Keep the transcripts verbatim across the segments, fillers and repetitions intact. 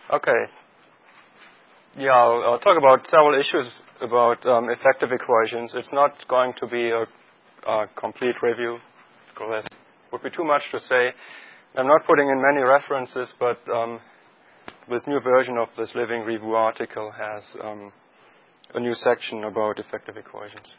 Okay. Yeah, I'll, I'll talk about several issues about um, effective equations. It's not going to be a, a complete review, because there would be too much to say. I'm not putting in many references, but um, this new version of this Living Review article has um, a new section about effective equations.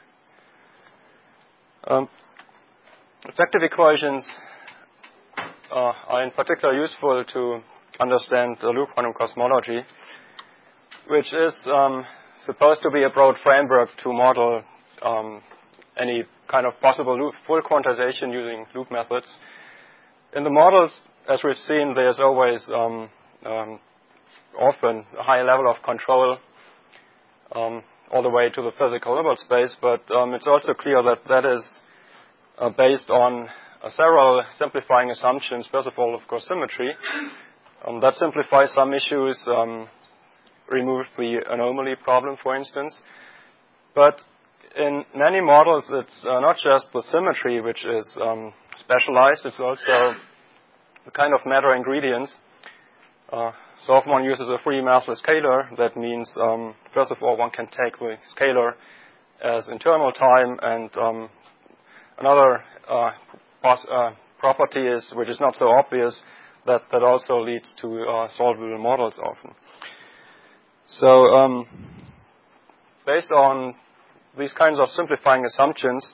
Um, effective equations uh, are in particular useful to understand the loop quantum cosmology, which is um, supposed to be a broad framework to model um, any kind of possible loop, full quantization using loop methods. In the models, as we've seen, there's always um, um, often a high level of control um, all the way to the physical Hilbert space, but um, it's also clear that that is uh, based on uh, several simplifying assumptions. First of all, of course, symmetry. Um, that simplifies some issues, um, remove the anomaly problem, for instance. But in many models, it's uh, not just the symmetry which is um, specialized, it's also the kind of matter ingredients. Uh, so often one uses a free massless scalar. That means, um, first of all, one can take the scalar as internal time, and um, another uh, pos uh, property is, which is not so obvious, that, that also leads to uh, solvable models often. So um, based on these kinds of simplifying assumptions,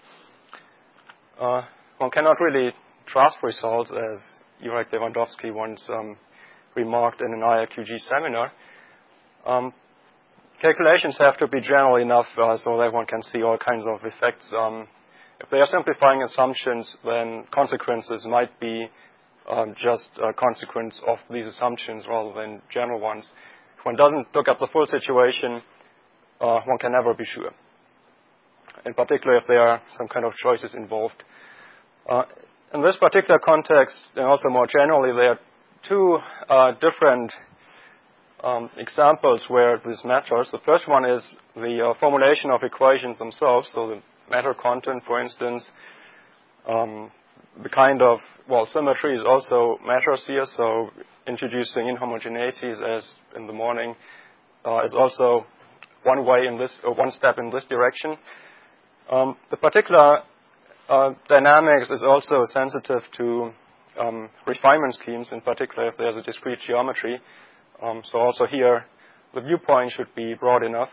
uh, one cannot really trust results, as Jurek Lewandowski once um, remarked in an I R Q G seminar. Um, calculations have to be general enough uh, so that one can see all kinds of effects. Um, if they are simplifying assumptions, then consequences might be um, just a consequence of these assumptions rather than general ones. If one doesn't look at the full situation, uh, one can never be sure. In particular, if there are some kind of choices involved. Uh, in this particular context, and also more generally, there are two uh, different um, examples where this matters. The first one is the uh, formulation of equations themselves, so the matter content, for instance. Um, the kind of, well, symmetry is also matters here, so introducing inhomogeneities, as in the morning, uh, is also one way in this, or one step in this direction. Um, the particular uh, dynamics is also sensitive to um, refinement schemes, in particular if there's a discrete geometry. Um, so also here, the viewpoint should be broad enough.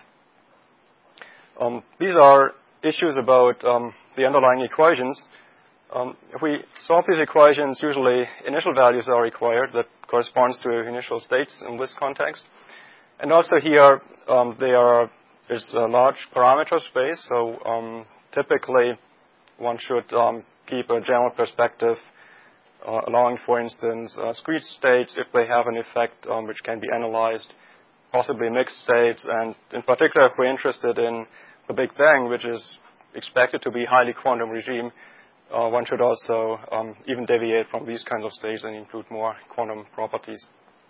Um, these are issues about um, the underlying equations. Um, if we solve these equations, usually initial values are required. That corresponds to initial states in this context. And also here, um, there is a large parameter space. So um, typically, one should um, keep a general perspective, uh, allowing, for instance, uh, discrete states if they have an effect um, which can be analyzed, possibly mixed states. And in particular, if we're interested in the Big Bang, which is expected to be highly quantum regime, Uh, one should also um, even deviate from these kinds of states and include more quantum properties.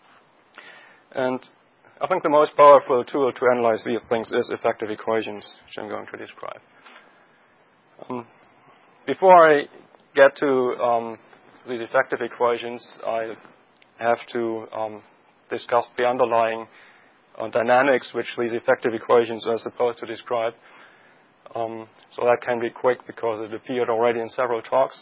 And I think the most powerful tool to analyze these things is effective equations, which I'm going to describe. Um, before I get to um, these effective equations, I have to um, discuss the underlying uh, dynamics which these effective equations are supposed to describe. Um, so that can be quick because it appeared already in several talks.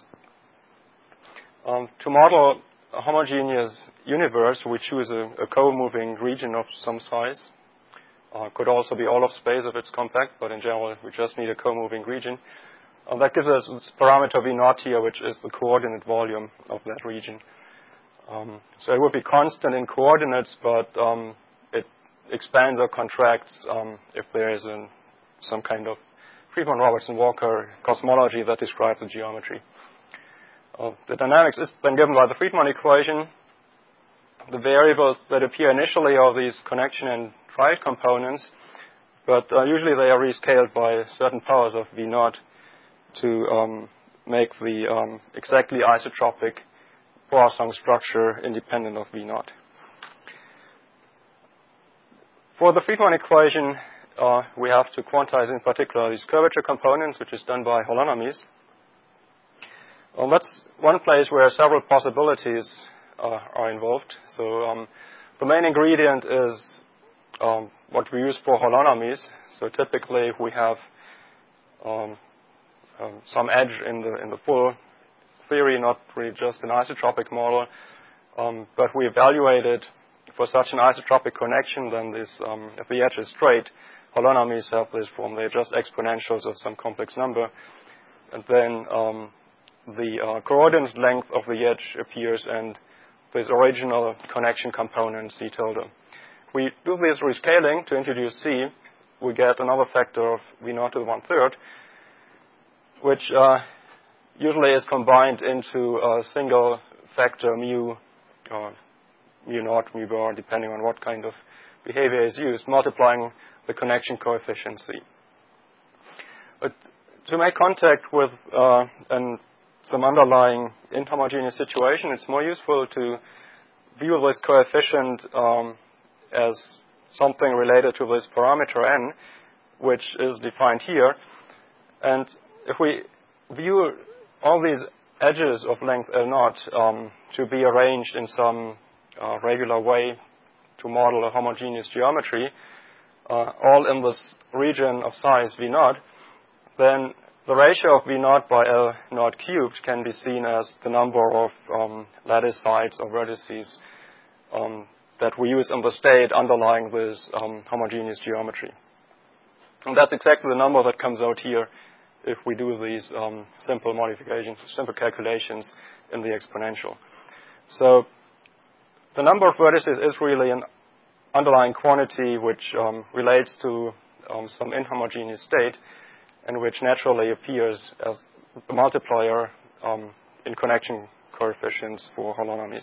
Um, to model a homogeneous universe, we choose a, a co-moving region of some size. Uh, could also be all of space if it's compact, but in general, we just need a co-moving region. Uh, that gives us this parameter V naught here, which is the coordinate volume of that region. Um, so it would be constant in coordinates, but um, it expands or contracts um, if there is an, some kind of Friedmann-Robertson-Walker cosmology that describes the geometry. Uh, the dynamics is then given by the Friedmann equation. The variables that appear initially are these connection and triad components, but uh, usually they are rescaled by certain powers of V naught to um, make the um, exactly isotropic Poisson structure independent of V naught. For the Friedmann equation, Uh, we have to quantize, in particular, these curvature components, which is done by holonomies. Well, that's one place where several possibilities uh, are involved. So um, the main ingredient is um, what we use for holonomies. So typically we have um, um, some edge in the in the full theory, not really just an isotropic model, um, but we evaluated for such an isotropic connection, then this, um, if the edge is straight, holonomies have this form. They're just exponentials of some complex number. And then um, the uh, coordinate length of the edge appears, and this original connection component, C tilde. We do this rescaling to introduce C. We get another factor of V naught to the one-third, which uh, usually is combined into a single factor mu, or mu naught, mu bar, depending on what kind of behavior is used, multiplying the connection coefficient C. But to make contact with uh, an, some underlying inhomogeneous situation, it's more useful to view this coefficient um, as something related to this parameter n, which is defined here. And if we view all these edges of length L naught um, to be arranged in some uh, regular way to model a homogeneous geometry, uh, all in this region of size V naught, then the ratio of V naught by L naught cubed can be seen as the number of um, lattice sides or vertices um, that we use in the state underlying this um, homogeneous geometry. And that's exactly the number that comes out here if we do these um, simple modifications, simple calculations in the exponential. So the number of vertices is really an underlying quantity which um, relates to um, some inhomogeneous state, and which naturally appears as the multiplier um, in connection coefficients for holonomies.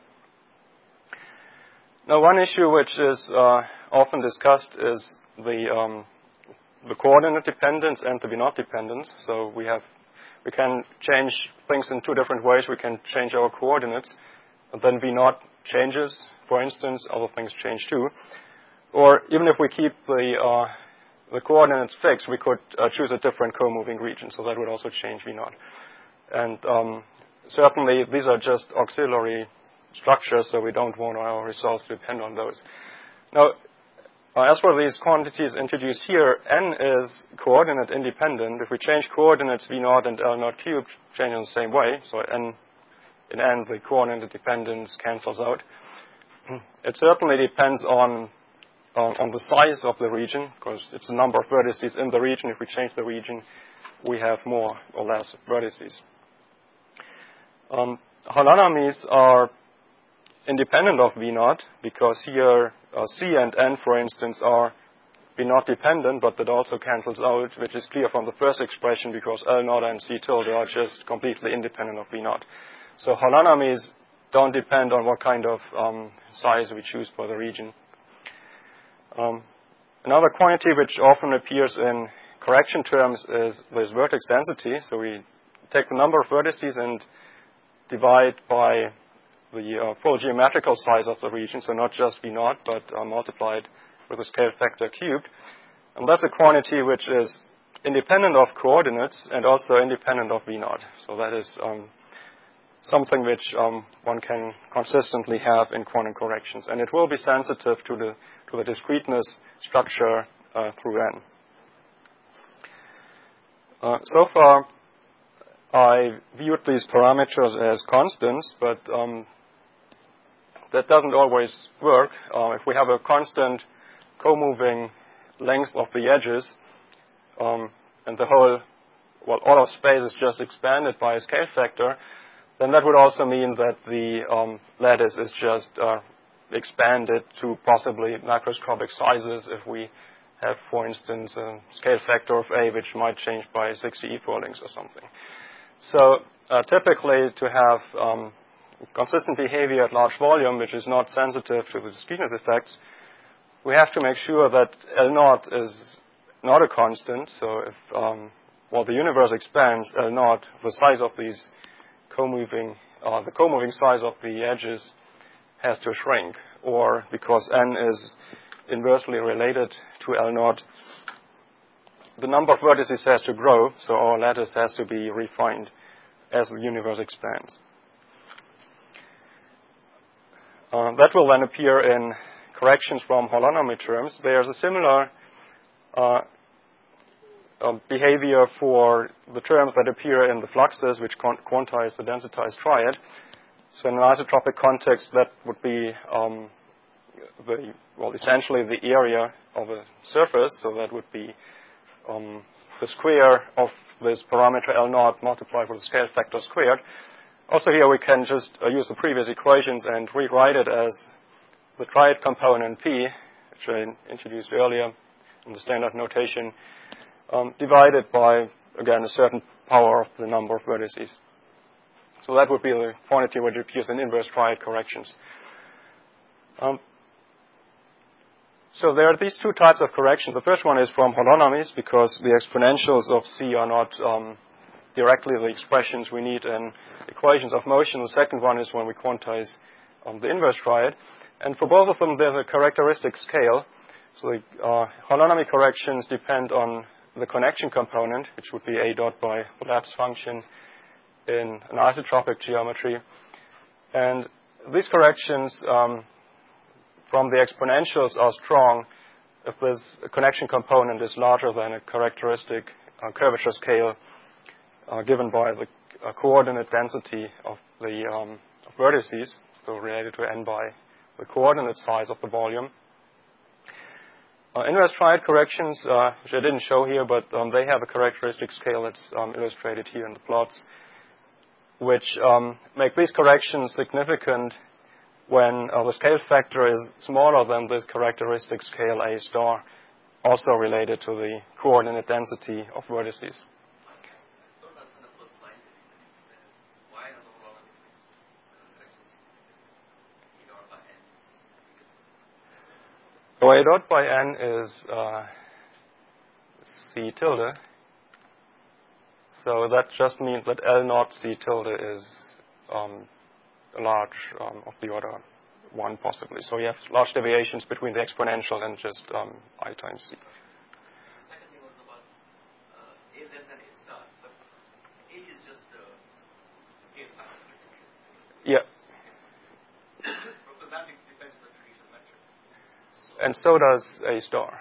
Now, one issue which is uh, often discussed is the um, the coordinate dependence and the V naught dependence. So we have we can change things in two different ways. We can change our coordinates, and then V naught changes. For instance, other things change too. Or even if we keep the uh, the coordinates fixed, we could uh, choose a different co-moving region, so that would also change V naught. And um, certainly, these are just auxiliary structures, so we don't want our results to depend on those. Now, uh, as for these quantities introduced here, n is coordinate independent. If we change coordinates, V naught and L naught cubed change in the same way. So n, in n, the coordinate dependence cancels out. It certainly depends on Uh, on the size of the region, because it's the number of vertices in the region. If we change the region, we have more or less vertices. Um, holonomies are independent of V naught, because here uh, C and N, for instance, are V naught dependent, but that also cancels out, which is clear from the first expression, because L naught and C tilde are just completely independent of V naught. So holonomies don't depend on what kind of um, size we choose for the region. Um, another quantity which often appears in correction terms is this vertex density. So we take the number of vertices and divide by the uh, full geometrical size of the region, so not just V naught, but uh, multiplied with a scale factor cubed. And that's a quantity which is independent of coordinates and also independent of V naught. So that is um, something which um, one can consistently have in quantum corrections. And it will be sensitive to the to the discreteness structure uh, through n. Uh, so far, I viewed these parameters as constants, but um, that doesn't always work. Uh, if we have a constant co-moving length of the edges, um, and the whole, well, all of space is just expanded by a scale factor, then that would also mean that the um, lattice is just uh, expanded to possibly macroscopic sizes if we have, for instance, a scale factor of A which might change by sixty e-Furlings or something. So uh, typically to have um, consistent behavior at large volume, which is not sensitive to the discreteness effects, we have to make sure that L naught is not a constant. So if um, while the universe expands, L naught, the size of these co-moving, uh, the co-moving size of the edges has to shrink, or because n is inversely related to L naught, the number of vertices has to grow, so our lattice has to be refined as the universe expands. Uh, that will then appear in corrections from holonomy terms. There's a similar uh, uh, behavior for the terms that appear in the fluxes, which quantize the densitized triad. So in an isotropic context, that would be um, the, well, essentially the area of a surface. So that would be um, the square of this parameter L naught multiplied with the scale factor squared. Also here we can just uh, use the previous equations and rewrite it as the triad component P, which I introduced earlier in the standard notation, um, divided by, again, a certain power of the number of vertices. So that would be the quantity which appears in inverse triad corrections. Um, so there are these two types of corrections. The first one is from holonomies, because the exponentials of C are not um, directly the expressions we need in equations of motion. The second one is when we quantize um, the inverse triad. And for both of them, there's a characteristic scale. So the uh, holonomy corrections depend on the connection component, which would be A dot by the Laps function in an isotropic geometry. And these corrections um, from the exponentials are strong if this connection component is larger than a characteristic uh, curvature scale uh, given by the uh, coordinate density of the um, of vertices, so related to n by the coordinate size of the volume. Uh, inverse triad corrections, uh, which I didn't show here, but um, they have a characteristic scale that's um, illustrated here in the plots, which um, make these corrections significant when uh, the scale factor is smaller than this characteristic scale A star, also related to the coordinate density of vertices. So A dot by n is uh, C tilde. So that just means that L naught C tilde is um, large, um, of the order one possibly. So you have large deviations between the exponential and just um, I times C. The second thing was about uh, A less than A star, but A is just a scale factor. Yeah. Because that depends on the traditional metric. So and so does A star.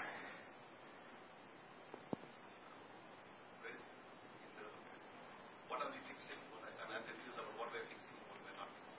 what are we fixing? What I, I'm confused about what we're fixing and what we're not fixing.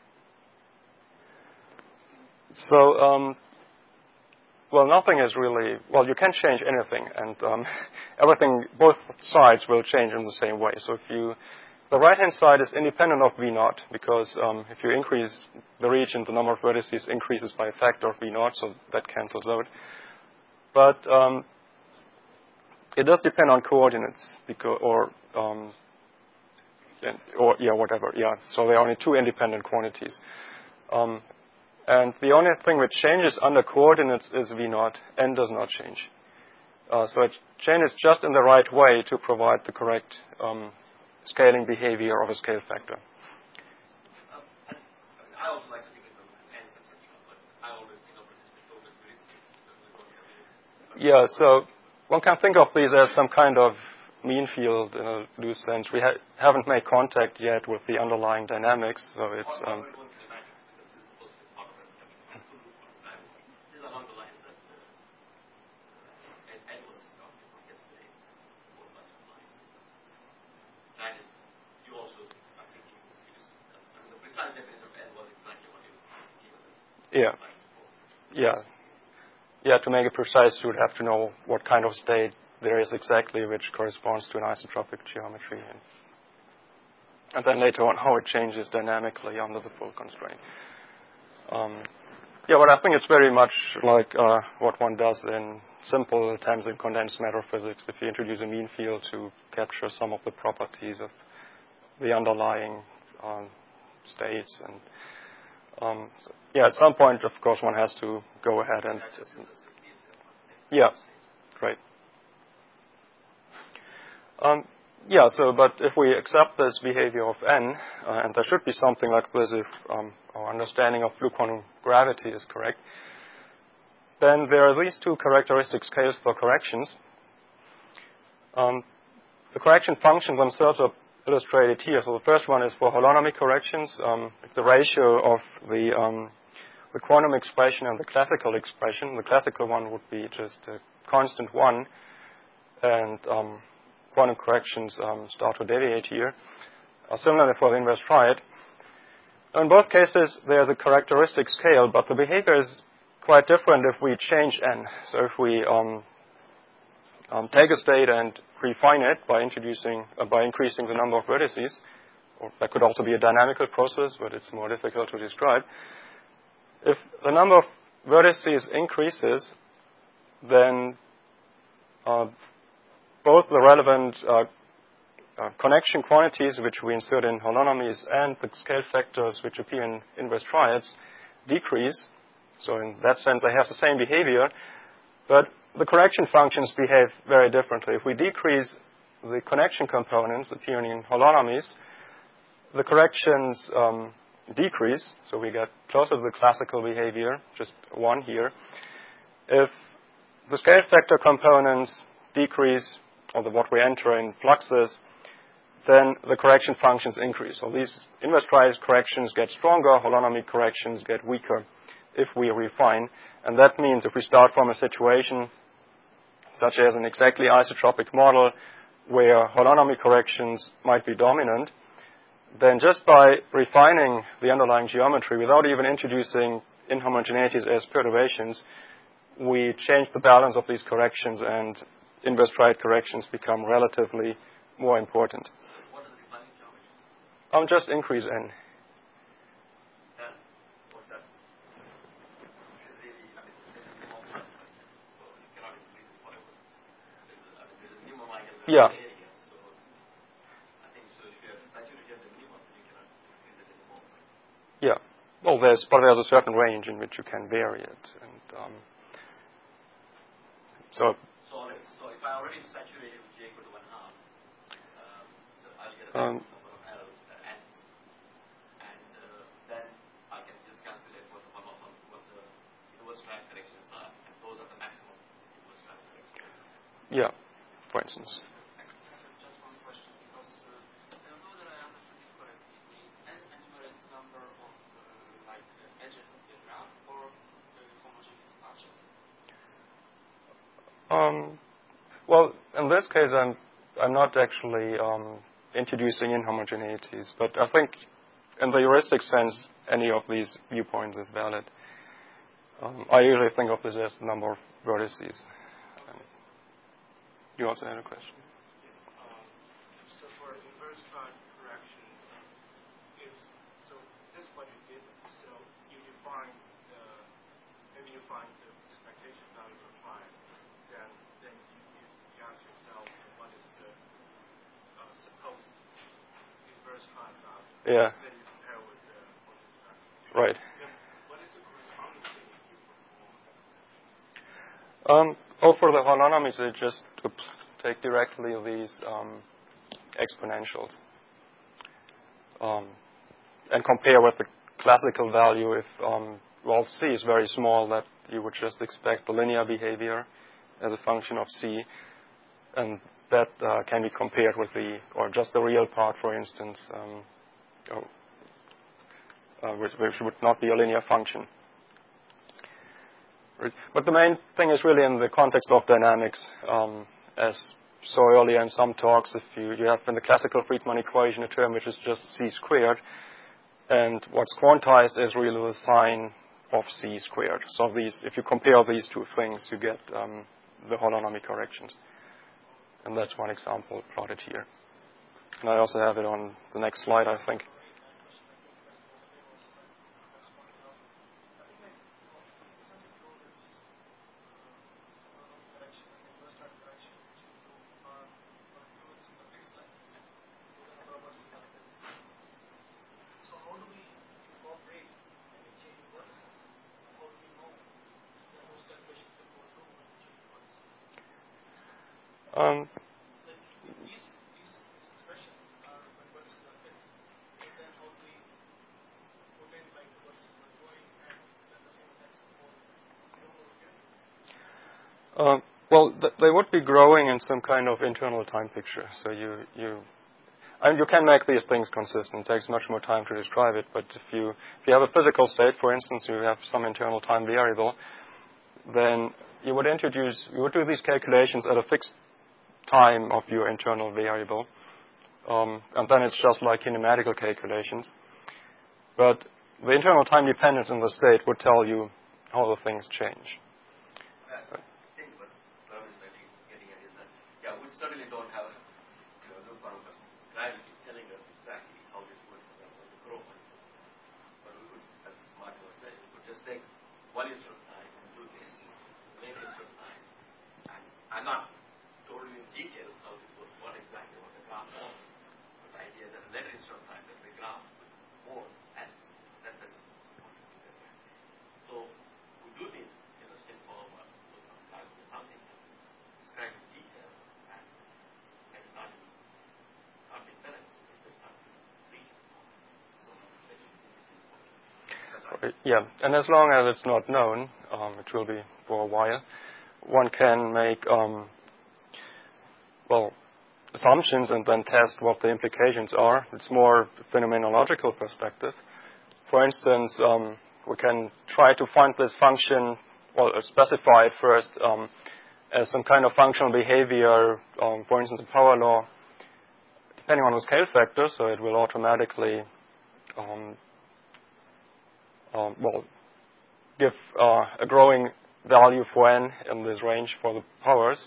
So, um, well, nothing is really, well, you can change anything, and um, everything, both sides will change in the same way. So if you, the right-hand side is independent of V naught, because um, if you increase the region, the number of vertices increases by a factor of V naught, so that cancels out. But um, it does depend on coordinates, because, or, um, or, yeah, whatever, yeah. So there are only two independent quantities. Um, And the only thing which changes under coordinates is V naught. N does not change. Uh, so it changes just in the right way to provide the correct um, scaling behavior of a scale factor. Um, and, I, mean, I also like to think of them as ends, et cetera, but I always think of it as total heuristics. Yeah, so one can think of these as some kind of mean field in a loose sense. We ha haven't made contact yet with the underlying dynamics, so it's... Um, Yeah. Yeah. Yeah, to make it precise, you would have to know what kind of state there is exactly, which corresponds to an isotropic geometry. And, and then later on, how it changes dynamically under the full constraint. Um, yeah, but I think it's very much like uh, what one does in simple attempts in condensed matter physics. If you introduce a mean field to capture some of the properties of the underlying um, states and Um, so, yeah, at some point, of course, one has to go ahead and... Yeah, great. Um, yeah, so, but if we accept this behavior of n, uh, and there should be something like this if um, our understanding of blue quantum gravity is correct, then there are these two characteristic scales for corrections. Um, the correction functions themselves are illustrated here. So the first one is for holonomy corrections. Um, the ratio of the um, the quantum expression and the classical expression. The classical one would be just a constant one, and um, quantum corrections um, start to deviate here. Uh, similarly for the inverse triad. In both cases, there's a characteristic scale, but the behavior is quite different if we change n. So if we um, um, take a state and refine it by introducing, uh, by increasing the number of vertices, or that could also be a dynamical process, but it's more difficult to describe. If the number of vertices increases, then uh, both the relevant uh, uh, connection quantities which we insert in holonomies and the scale factors which appear in inverse triads decrease. So in that sense, they have the same behavior, but the correction functions behave very differently. If we decrease the connection components appearing in holonomies, the corrections um, decrease, so we get closer to the classical behavior, just one here. If the scale factor components decrease, or the, what we enter in fluxes, then the correction functions increase. So these inverse triad corrections get stronger, holonomy corrections get weaker if we refine. And that means if we start from a situation such as an exactly isotropic model where holonomy corrections might be dominant, then just by refining the underlying geometry without even introducing inhomogeneities as perturbations, we change the balance of these corrections and inverse triad corrections become relatively more important. What is the refining geometry? Um, just increase n. Then, what's that? It's really, I mean, it's more complex, so you cannot increase it forever. There's, I mean, there's a minimum I can Yeah. area, so I think so if you have saturated the minimum, you cannot increase it anymore. Right? Yeah. Well, there's, but there's a certain range in which you can vary it. And um, so. So, so if I already saturated with j equal to one half, um, so I'll get a Um, number of L uh, n's, and uh, then I can just calculate what the what the inverse triad corrections are, and those are the maximum inverse triad corrections. Yeah, for instance. Just one question, because uh, I don't know that I understood it correctly. The n enumerates number of uh, like uh, edges of the graph or uh, homogeneous patches. Um, well, in this case, I'm I'm not actually um, introducing inhomogeneities, but I think in the heuristic sense, any of these viewpoints is valid. Um, I usually think of this as the number of vertices. Um, you also had a question? Yes. Um, so for inverse triad corrections, is so this is what you did. So you define the maybe you find the expectation value of triad. Then then you, you, you ask yourself what is the uh, supposed inverse triad value. Yeah. Then you compare with the homogeneous value. Right. Then what is the corresponding thing you perform? Um, oh, for the holonomies, I just oops, take directly these um, exponentials um, and compare with the classical value. If um, well, c is very small, that you would just expect the linear behavior as a function of c, and that uh, can be compared with the, or just the real part, for instance, um, oh, uh, which, which would not be a linear function. But the main thing is really in the context of dynamics. Um, as saw earlier in some talks, if you, you have in the classical Friedmann equation a term which is just c squared, and what's quantized is really the sign of c squared. So these, if you compare these two things, you get um, the holonomy corrections. And that's one example plotted here. And I also have it on the next slide, I think. Um, These, these expressions are when vertices are fixed. But then how do we obtain like the vertices are going and then the same effects for the over again? uh, well, th- they would be growing in some kind of internal time picture. So you, you, And you can make these things consistent. It takes much more time to describe it. But if you if you have a physical state, for instance, you have some internal time variable, then you would introduce you would do these calculations at a fixed time of your internal variable, um, and then it's just like kinematical calculations. But the internal time dependence in the state would tell you how the things change. I think what Rob is getting at is that, yeah, we certainly don't have a you know, pharmacological gravity telling us exactly how this works and how to grow. But we could, as Martin was saying, we could just take one instant of time and do this, later instant of time. And I'm not totally in detail how this works, what exactly what the graph was. But the idea that later instant of time that the graph with more ends, that doesn't want to do that. So we do need you know, step forward to calculate something that describe in detail and it's not in not in balance, it's not reaching. So Okay, yeah, and as long as it's not known, um, it will be for a while, one can make um, well assumptions and then test what the implications are. It's more phenomenological perspective. For instance, um, we can try to find this function, well, specify it first um, as some kind of functional behavior, um, for instance, a power law, depending on the scale factor, so it will automatically, um, um, well, give uh, a growing value for n in this range for the powers.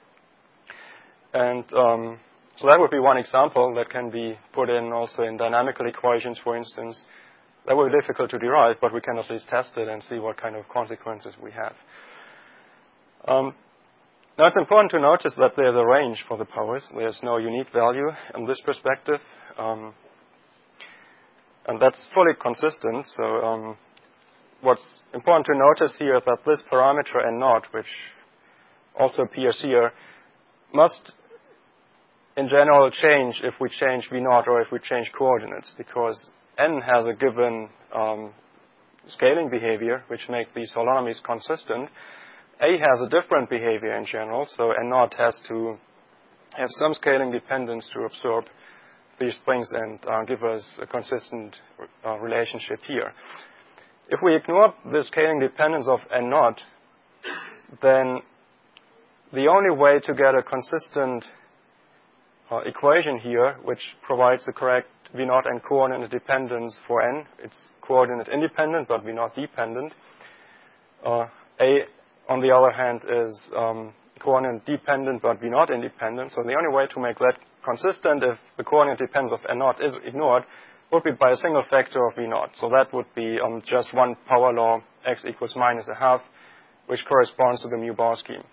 And um, so that would be one example that can be put in also in dynamical equations, for instance. That would be difficult to derive, but we can at least test it and see what kind of consequences we have. Um, now, it's important to notice that there's a range for the powers. There's no unique value in this perspective. Um, and that's fully consistent. So um, what's important to notice here is that this parameter n naught, which also appears here, must in general change if we change v naught or if we change coordinates, because n has a given um, scaling behavior which makes these holonomies consistent. A has a different behavior in general, so n naught has to have some scaling dependence to absorb these things and uh, give us a consistent uh, relationship here. If we ignore the scaling dependence of n naught, then the only way to get a consistent uh, equation here, which provides the correct v naught and coordinate dependence for n, it's coordinate independent but v naught dependent. Uh, A, on the other hand, is um, coordinate dependent but v naught independent. So the only way to make that consistent if the coordinate dependence of n naught is ignored would be by a single factor of v naught. So that would be um, just one power law, x equals minus a half, which corresponds to the mu-bar scheme.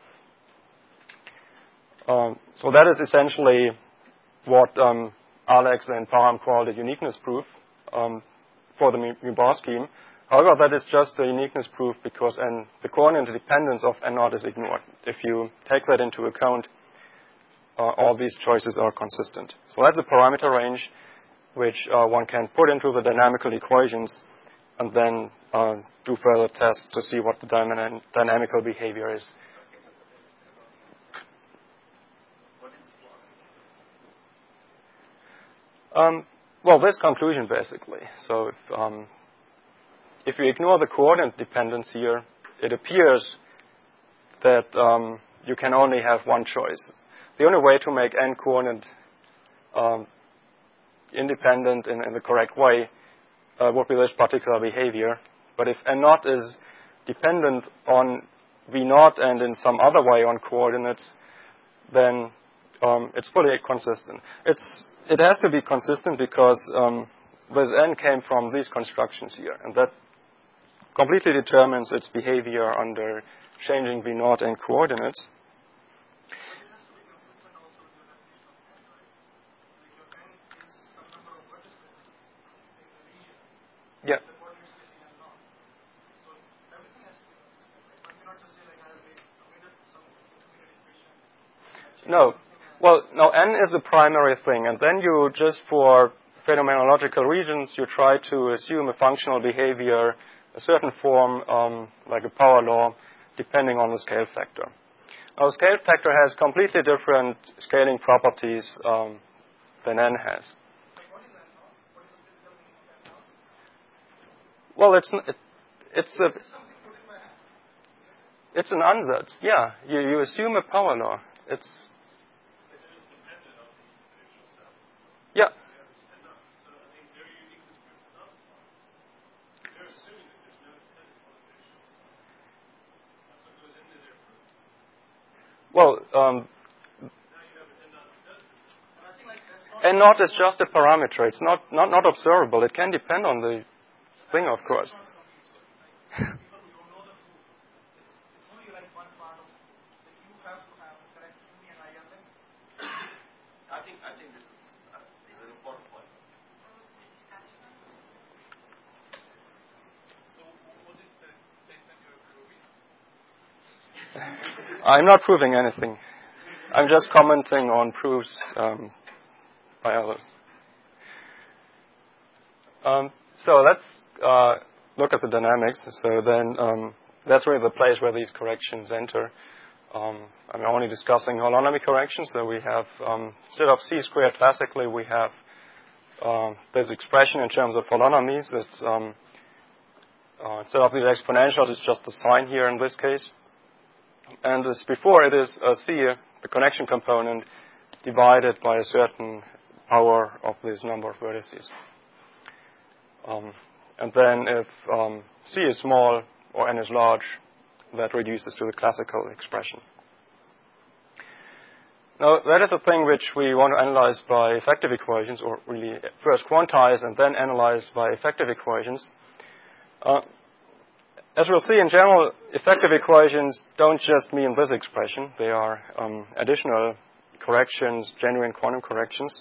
Um, so that is essentially what um, Alex and Parham called a uniqueness proof um, for the mu-bar scheme. However, that is just a uniqueness proof because n, the coordinate dependence of n naught is ignored. If you take that into account, uh, all these choices are consistent. So that's a parameter range which uh, one can put into the dynamical equations and then uh, do further tests to see what the dyna dynamical behavior is. Um, well, this conclusion basically. So if, um, if you ignore the coordinate dependence here, it appears that um, you can only have one choice. The only way to make n coordinate um, independent in, in the correct way uh, would be this particular behavior. But if n naught is dependent on v naught and in some other way on coordinates, then um, it's fully consistent. It's It has to be consistent because um, this n came from these constructions here, and that completely determines its behavior under changing v naught and coordinates. Yeah. No. Well, no, n is the primary thing, and then you just for phenomenological regions, you try to assume a functional behavior, a certain form, um, like a power law, depending on the scale factor. Now, the scale factor has completely different scaling properties um, than n has. Well, it's it, it's a it's an ansatz. Yeah, you you assume a power law. It's yeah. Well, um, n naught is just a parameter. It's not, not, not observable. It can depend on the thing, of course. I think I think this is, uh, is an important point. So what is the statement you're proving? I'm not proving anything. I'm just commenting on proofs um, by others. Um, so let's uh, look at the dynamics. So then um, that's really the place where these corrections enter. Um, I'm only discussing holonomy corrections. So we have, um, instead of c squared classically, we have uh, this expression in terms of holonomies. It's, um, uh, instead of these exponentials, it's just a sign here in this case. And as before, it is uh, c, the connection component, divided by a certain power of this number of vertices. Um, and then if um, c is small or n is large, that reduces to the classical expression. Now, that is a thing which we want to analyze by effective equations, or really first quantize and then analyze by effective equations. Uh, as we'll see in general, effective equations don't just mean this expression. They are um, additional corrections, genuine quantum corrections.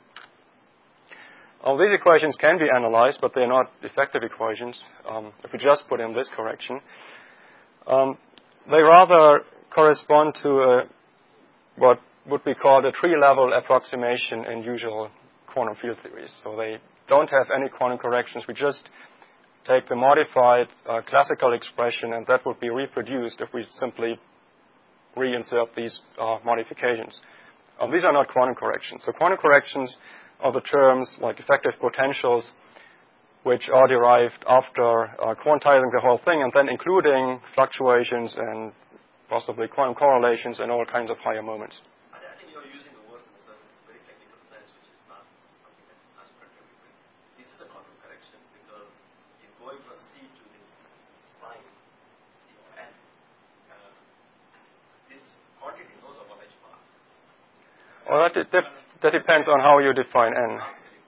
All these equations can be analyzed, but they're not effective equations. Um, if we just put in this correction, um, they rather correspond to a, what would be called a tree-level approximation in usual quantum field theories. So they don't have any quantum corrections. We just take the modified uh, classical expression, and that would be reproduced if we simply reinsert these uh, modifications. Um, these are not quantum corrections. So quantum corrections are the terms like effective potentials, which are derived after uh, quantizing the whole thing and then including fluctuations and possibly quantum correlations and all kinds of higher moments. I think you're using the words in a very technical sense, which is not something that's not practical. This is a quantum correction because in going from C to this sign, C or N, uh, this quantity knows about H bar. Well, that, that, that depends on how you define N.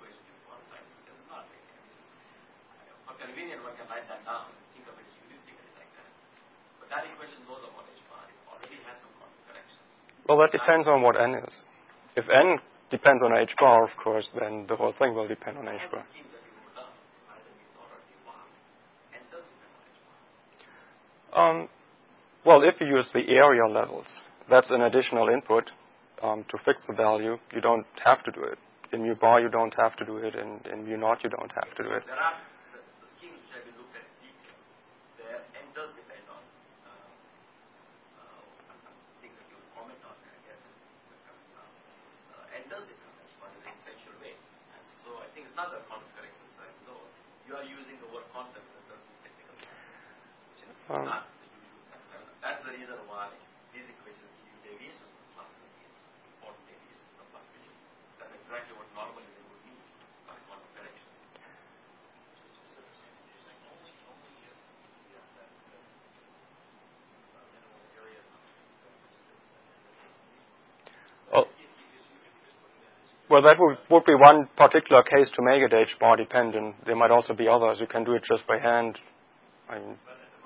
Convenient, one can write that down and think of it heuristically like that. But that equation knows about H bar. It already has some quantum corrections. Well, that depends on what N is. If N depends on H bar, of course, then the whole thing will depend on H bar. And the schemes that you put down, either means already one, and does depend on H bar. Um, well, if you use the area levels, that's an additional input um, to fix the value. You don't have to do it. In mu bar, you don't have to do it. In, in mu naught, you don't have to do it. There are there and does depend on uh, uh, things that you will comment on, I guess, uh, and does depend on H bar in an essential way. And so I think it's not a quantum correction side. No, you are using the word quantum in a certain technical sense, which is um, not the usual sense. And that's the reason why these equations give you deviations from classical theory, important deviations from fluctuation. That's exactly what normally they would mean by quantum correction. Well, that would, would be one particular case to make it H bar dependent. There might also be others. You can do it just by hand. I mean,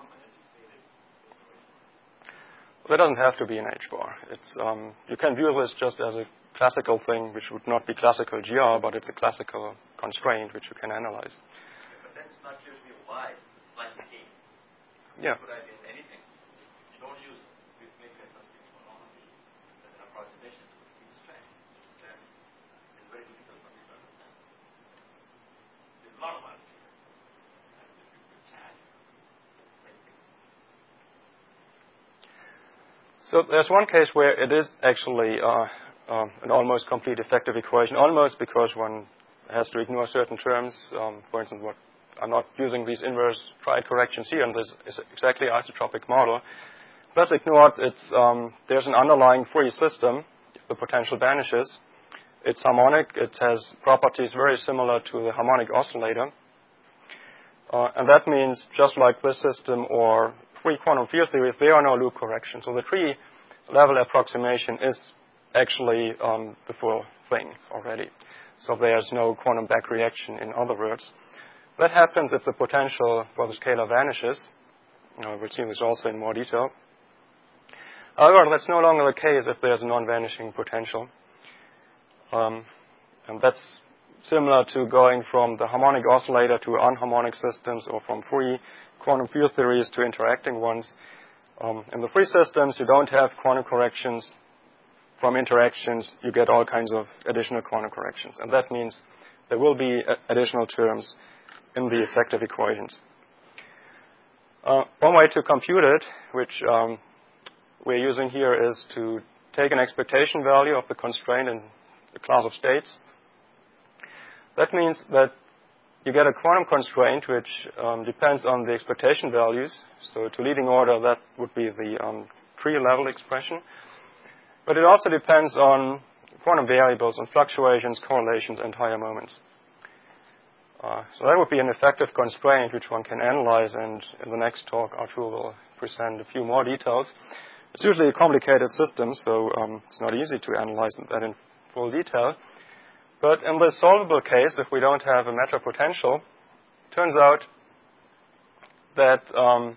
that doesn't have to be an H bar. It's um, you can view this just as a classical thing, which would not be classical G R, but it's a classical constraint which you can analyze. But then it's not clear to me why it's slightly key. Yeah. Could I get anything? You don't use with make an approximation to the constraint. Then it's very difficult for me to understand. There's a lot of money. And if you could charge many things. So there's one case where it is actually uh, um, an almost complete effective equation. Almost because one has to ignore certain terms. Um, for instance, what I'm not using these inverse triad corrections here, and this is exactly isotropic model. Let's ignore it. It's, um, there's an underlying Fourier system. The potential vanishes. It's harmonic. It has properties very similar to the harmonic oscillator. Uh, and that means, just like this system or free quantum field theory, there are no loop corrections. So the tree-level approximation is actually um, the full thing already. So there's no quantum back reaction, in other words. That happens if the potential for the scalar vanishes. Uh, we'll see this also in more detail. However, that's no longer the case if there's a non-vanishing potential. Um, and that's similar to going from the harmonic oscillator to unharmonic systems, or from free quantum field theories to interacting ones. Um, in the free systems, you don't have quantum corrections. From interactions, you get all kinds of additional quantum corrections. And that means there will be additional terms in the effective equations. Uh, one way to compute it, which um, we're using here, is to take an expectation value of the constraint in the class of states. That means that you get a quantum constraint which um, depends on the expectation values. So to leading order, that would be the um, tree-level expression. But it also depends on quantum variables, on fluctuations, correlations, and higher moments. Uh, so that would be an effective constraint which one can analyze, and in the next talk, Arthur will present a few more details. It's usually a complicated system, so um, it's not easy to analyze that in full detail. But in the solvable case, if we don't have a matter potential, it turns out that um,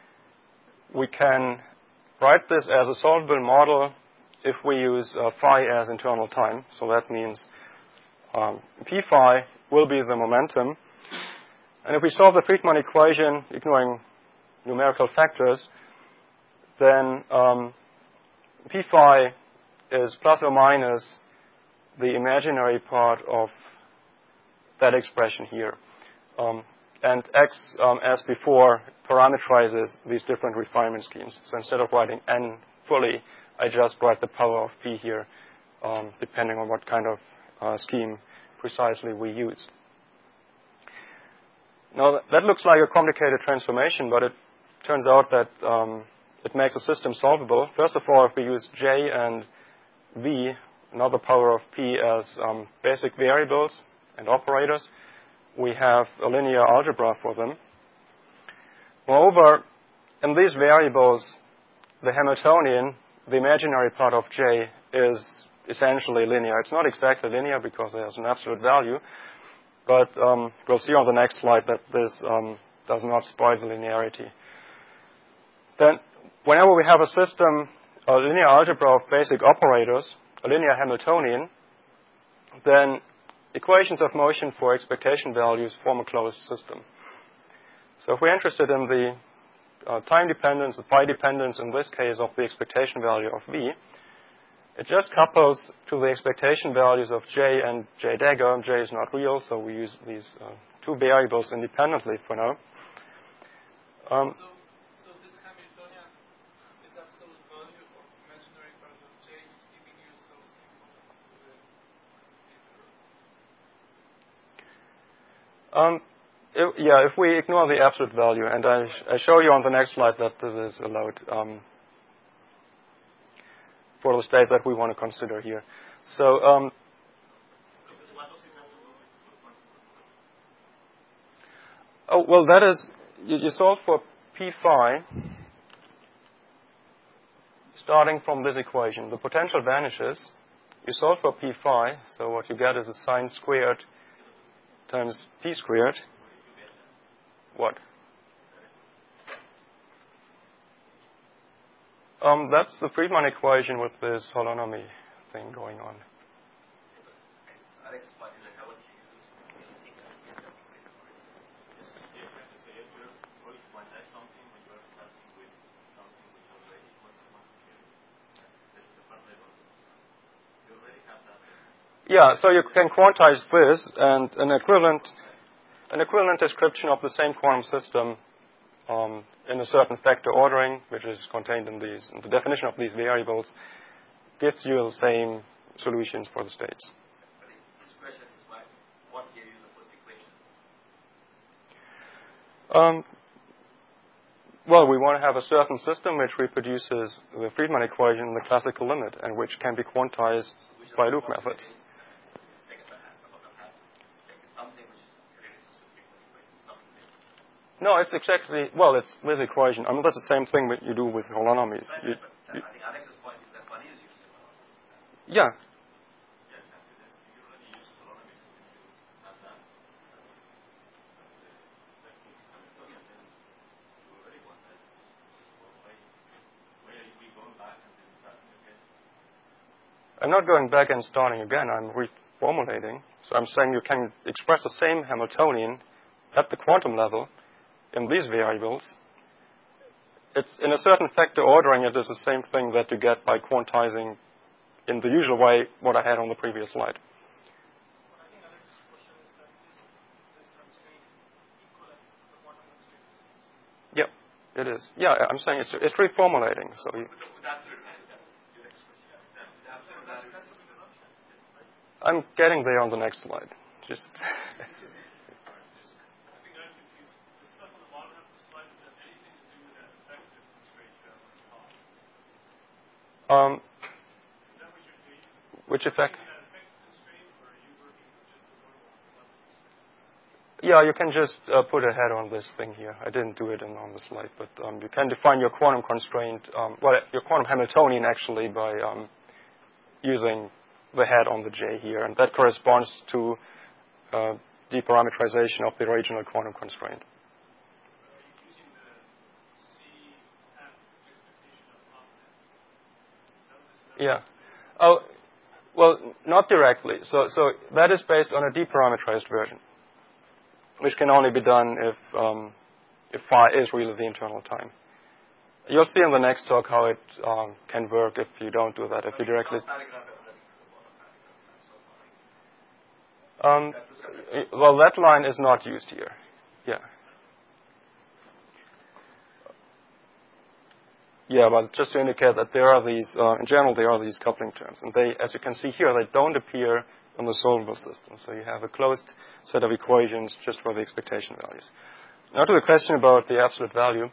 we can write this as a solvable model if we use uh, phi as internal time. So that means um, p phi will be the momentum. And if we solve the Friedmann equation, ignoring numerical factors, then um, p phi is plus or minus the imaginary part of that expression here. Um, and x, um, as before, parameterizes these different refinement schemes. So instead of writing n fully, I just write the power of p here, um, depending on what kind of uh, scheme precisely we use. Now, that looks like a complicated transformation, but it turns out that um, it makes a system solvable. First of all, if we use j and v, another power of p, as um, basic variables and operators, we have a linear algebra for them. Moreover, in these variables, the Hamiltonian, the imaginary part of j, is essentially linear. It's not exactly linear because there's an absolute value, but um, we'll see on the next slide that this um, does not spoil the linearity. Then, whenever we have a system, a linear algebra of basic operators, a linear Hamiltonian, then equations of motion for expectation values form a closed system. So if we're interested in the uh, time dependence, the pi dependence in this case of the expectation value of v, it just couples to the expectation values of j and j dagger. J is not real, so we use these uh, two variables independently for now. Um, so, so this Hamiltonian, this absolute value of imaginary part of j is giving you some um, if, yeah, if we ignore the absolute value, and I, I show you on the next slide that this is allowed um, for the state that we want to consider here. So, um, oh, well, that is, you, you solve for p phi starting from this equation. The potential vanishes. You solve for p phi, so what you get is a sine squared times p squared. What? Um, that's the Friedmann equation with this holonomy thing going on. Yeah, so you can quantize this, and an equivalent, an equivalent description of the same quantum system um, in a certain factor ordering, which is contained in these, in the definition of these variables, gives you the same solutions for the states. But this question is why, what gave you the first equation? Um, well, we want to have a certain system which reproduces the Friedmann equation in the classical limit and which can be quantized by loop methods. No, it's exactly, well, it's this equation. I mean, that's the same thing that you do with holonomies. Right, You, but you, I think Alex's point is that one is used in holonomy. yeah. Yeah, exactly. This, you already use holonomies when you have that. That means Hamiltonian, then you already want that. Well, why, why are we going back and then starting again? I'm not going back and starting again. I'm reformulating. So I'm saying you can express the same Hamiltonian at the quantum level in these variables. It's in a certain factor ordering it is the same thing that you get by quantizing in the usual way what I had on the previous slide. Well, I think Alex's question is that is this constraint equivalent to the quantum constraint? Yeah, it is. Yeah, I'm saying it's it's reformulating. So you, With absolute value, that's your expression. Yeah. With absolute value. That's a big assumption, right? I'm getting there on the next slide. Just um, which effect? Yeah, you can just uh, put a head on this thing here. I didn't do it in, on the slide, but um, you can define your quantum constraint, um, well, your quantum Hamiltonian actually by um, using the head on the J here, and that corresponds to uh, deparameterization of the original quantum constraint. Yeah. Oh, well, not directly. So, so that is based on a deparameterized version, which can only be done if um, if phi is really the internal time. You'll see in the next talk how it um, can work if you don't do that. If you directly. Um, well, that line is not used here. Yeah. Yeah, but just to indicate that there are these, uh, in general, there are these coupling terms. And they, as you can see here, they don't appear in the solvable system. So you have a closed set of equations just for the expectation values. Now to the question about the absolute value.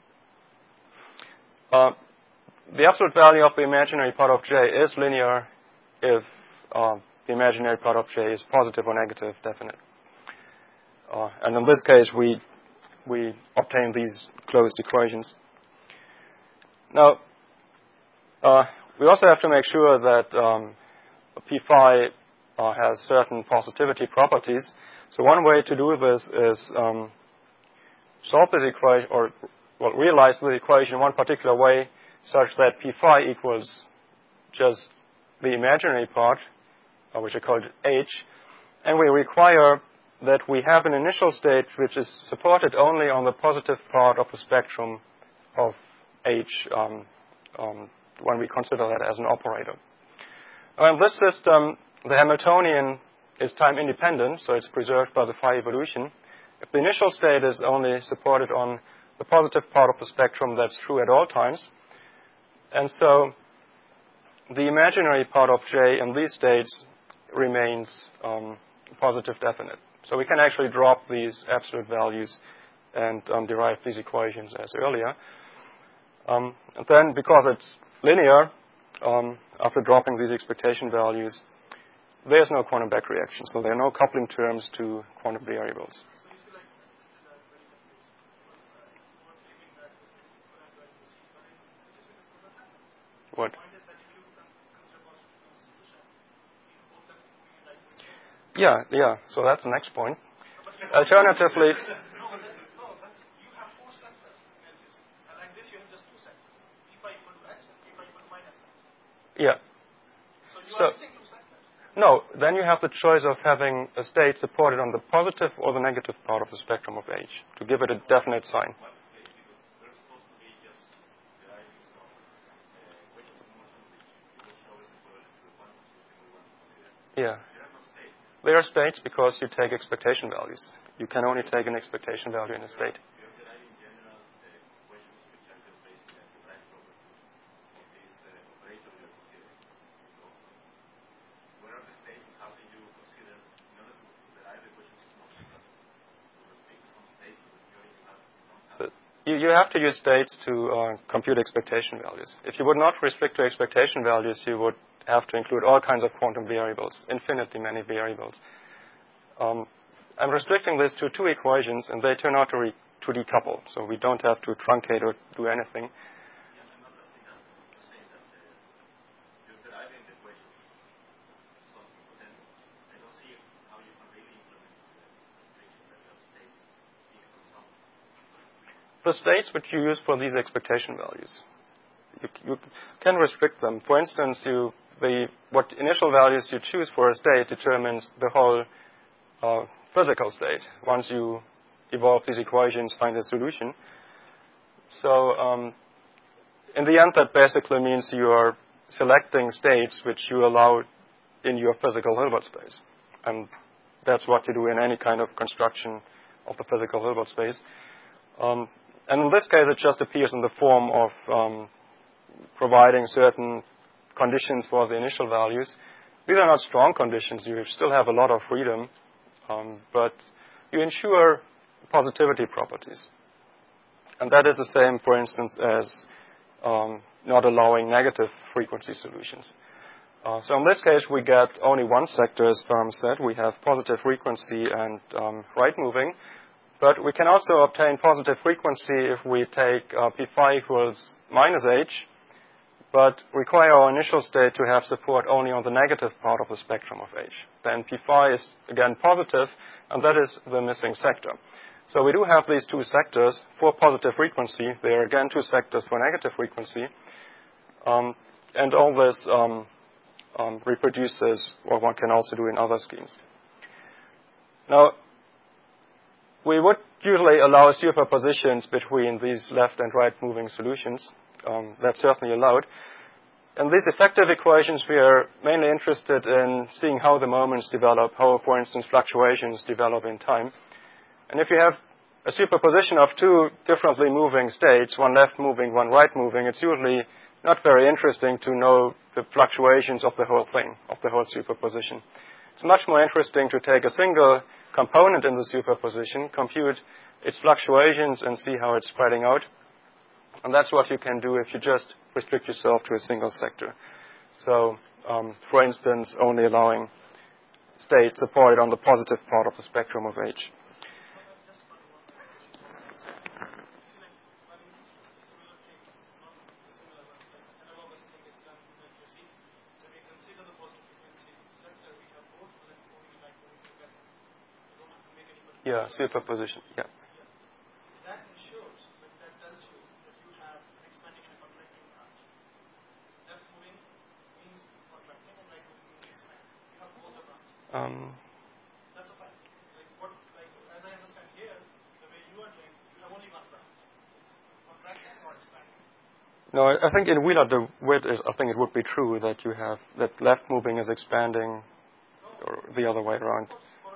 Uh, the absolute value of the imaginary part of J is linear if uh, the imaginary part of J is positive or negative definite. Uh, and in this case, we we obtain these closed equations. Now, uh, we also have to make sure that um, P phi uh, has certain positivity properties. So one way to do this is um, solve this equation, or well, realize the equation in one particular way, such that P phi equals just the imaginary part, uh, which I call H, and we require that we have an initial state which is supported only on the positive part of the spectrum of H um, um, when we consider that as an operator. Now, in this system, the Hamiltonian is time independent, so it's preserved by the phi evolution. If the initial state is only supported on the positive part of the spectrum, that's true at all times. And so the imaginary part of J in these states remains um, positive definite. So we can actually drop these absolute values and um, derive these equations as earlier. Um, and then, because it's linear, um, after dropping these expectation values, there's no quantum back reaction. So there are no coupling terms to quantum variables. So you see, like, this is uh, very confusing. Because uh, you were claiming that this is equivalent to C phi. Did you say this was that? What? The point is that if you consider possible solutions, in both them we like to change. Yeah, yeah. So that's the next point. Alternatively, no, but that's, no, that's, you have four sectors. And like this, you have just two sectors. P phi equal to X and P phi equal to minus X. yeah. So you So, are missing two sectors. no, then you have the choice of having a state supported on the positive or the negative part of the spectrum of H to give it a definite sign. Yeah. They are states because you take expectation values. You can only take an expectation value in a state. you, you have to use states to uh, compute expectation values. If you would not restrict to expectation values, you would have to include all kinds of quantum variables, infinitely many variables. Um, I'm restricting this to two equations, and they turn out to, re to decouple, so we don't have to truncate or do anything. The states which you use for these expectation values, you, you can restrict them. For instance, you, the, what initial values you choose for a state determines the whole uh, physical state. Once you evolve these equations, find a solution. So um, in the end, that basically means you are selecting states which you allow in your physical Hilbert space. And that's what you do in any kind of construction of the physical Hilbert space. Um, And in this case, it just appears in the form of um, providing certain conditions for the initial values. These are not strong conditions. You still have a lot of freedom, um, but you ensure positivity properties. And that is the same, for instance, as um, not allowing negative frequency solutions. Uh, so in this case, we get only one sector, as Fermi said. We have positive frequency and um, right moving. But we can also obtain positive frequency if we take uh, P phi equals minus h, but require our initial state to have support only on the negative part of the spectrum of h. Then P phi is, again, positive, and that is the missing sector. So we do have these two sectors for positive frequency. They are, again, two sectors for negative frequency. Um, and all this um, um, reproduces what one can also do in other schemes. Now, we would usually allow superpositions between these left and right moving solutions. Um, that's certainly allowed. In these effective equations, we are mainly interested in seeing how the moments develop, how, for instance, fluctuations develop in time. And if you have a superposition of two differently moving states, one left moving, one right moving, it's usually not very interesting to know the fluctuations of the whole thing, of the whole superposition. It's much more interesting to take a single component in the superposition, compute its fluctuations, and see how it's spreading out. And that's what you can do if you just restrict yourself to a single sector. So, um, for instance, only allowing states supported on the positive part of the spectrum of H. Yeah, superposition. Yeah. That ensures, but that tells you that you have expanding and a contracting branch. Left moving means contracting and right moving means expanding. You have both the branches. Um, That's a fact. Like what, like as I understand here, the way you are doing, you have only one branch. It's contracting or expanding. No, I think in Wheeler, the width is, I think it would be true that you have that left moving is expanding, no, or the other way around.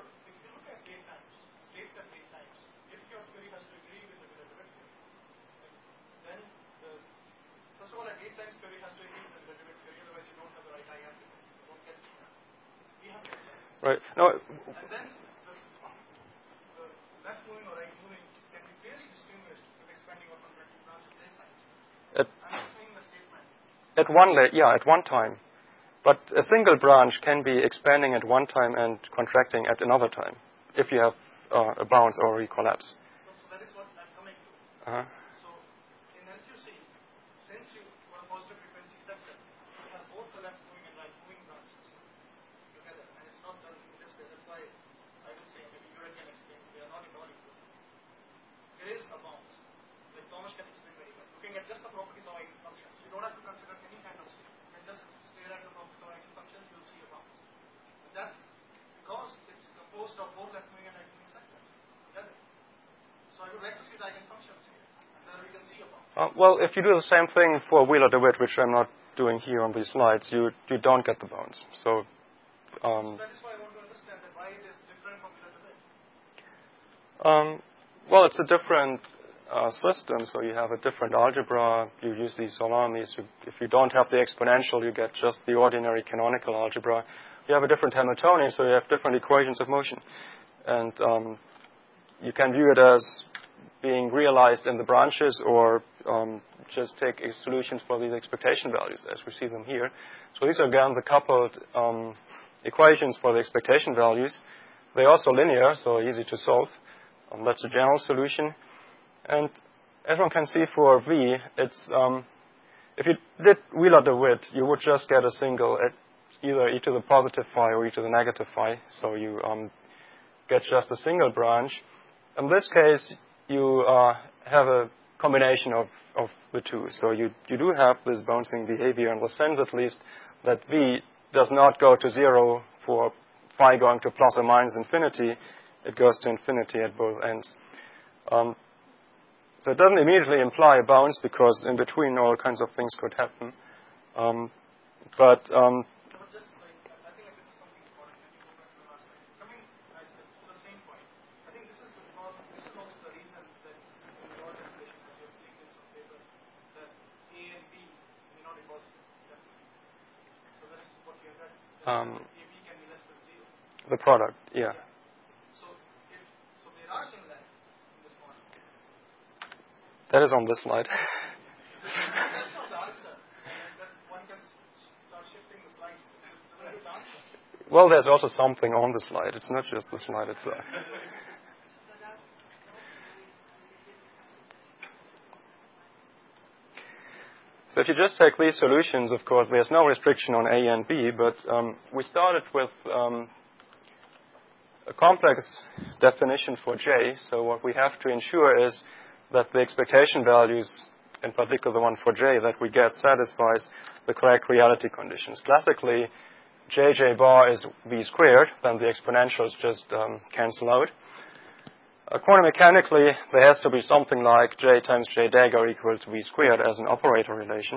Right. No. And then the, the left moving or right moving can be clearly distinguished with expanding or contracting branch at state times. At, I'm explaining the statement. At one, yeah, at one time. But a single branch can be expanding at one time and contracting at another time, if you have uh, a bounce or a collapse. So, so that is what I'm coming to. Uh-huh. So in L Q C, since you want a positive frequency sector, you have both the left moving and right moving branches together, and it's not done in this way. That's why I would say, maybe you can explain, they are not at all equal. There is a bounce. Like Thomas can explain very well. Looking at just the properties of eigenfunctions, you don't have to consider any kind of state. You can just stare at the properties of eigenfunctions, you'll see a bounce. And that's because it's composed of both left moving and right moving sectors together. So I would like to see the eigenfunctions here, and then we can see a bounce. Uh, well, if you do the same thing for Wheeler-DeWitt, which I'm not doing here on these slides, you you don't get the bounce. So. Um, so that is why I want to understand that why it is different from Wheeler-DeWitt. Um, well, it's a different uh, system, so you have a different algebra. You use these Solamis. You, if you don't have the exponential, you get just the ordinary canonical algebra. You have a different Hamiltonian, so you have different equations of motion. And um, you can view it as being realized in the branches, or um, just take solutions for these expectation values as we see them here. So these are again the coupled um, equations for the expectation values. They're also linear, so easy to solve. Um, that's a general solution. And as one can see for V, it's um, if you did Wheeler-DeWitt, you would just get a single at either e to the positive phi or e to the negative phi. So you um, get just a single branch. In this case, you uh, have a combination of, of the two. So you, you do have this bouncing behavior in the sense, at least, that V does not go to zero for phi going to plus or minus infinity. It goes to infinity at both ends. Um, so it doesn't immediately imply a bounce, because in between all kinds of things could happen. Um, but um, just like, I think I did something important. Can you go back to the last slide? Coming at the, to the same point, I think this is the problem. This is also the reason that in your definition, as you have linked in some paper, that A and B may not be positive. Definitely. So that is what you have read. Um, A B can be less than zero. the product, yeah. yeah. So if so, there are similarities in this model. That is on this slide. That's not the answer. And that one can start shifting the slides. It's a good answer. Well, there's also something on the slide. It's not just the slide itself. So if you just take these solutions, of course, there's no restriction on A and B, but um, we started with um, a complex definition for J. So what we have to ensure is that the expectation values, in particular the one for J that we get, satisfies the correct reality conditions. Classically, J J bar is V squared, then the exponentials just um, cancel out. Uh, quantum mechanically, there has to be something like J times J dagger equal to V squared as an operator relation.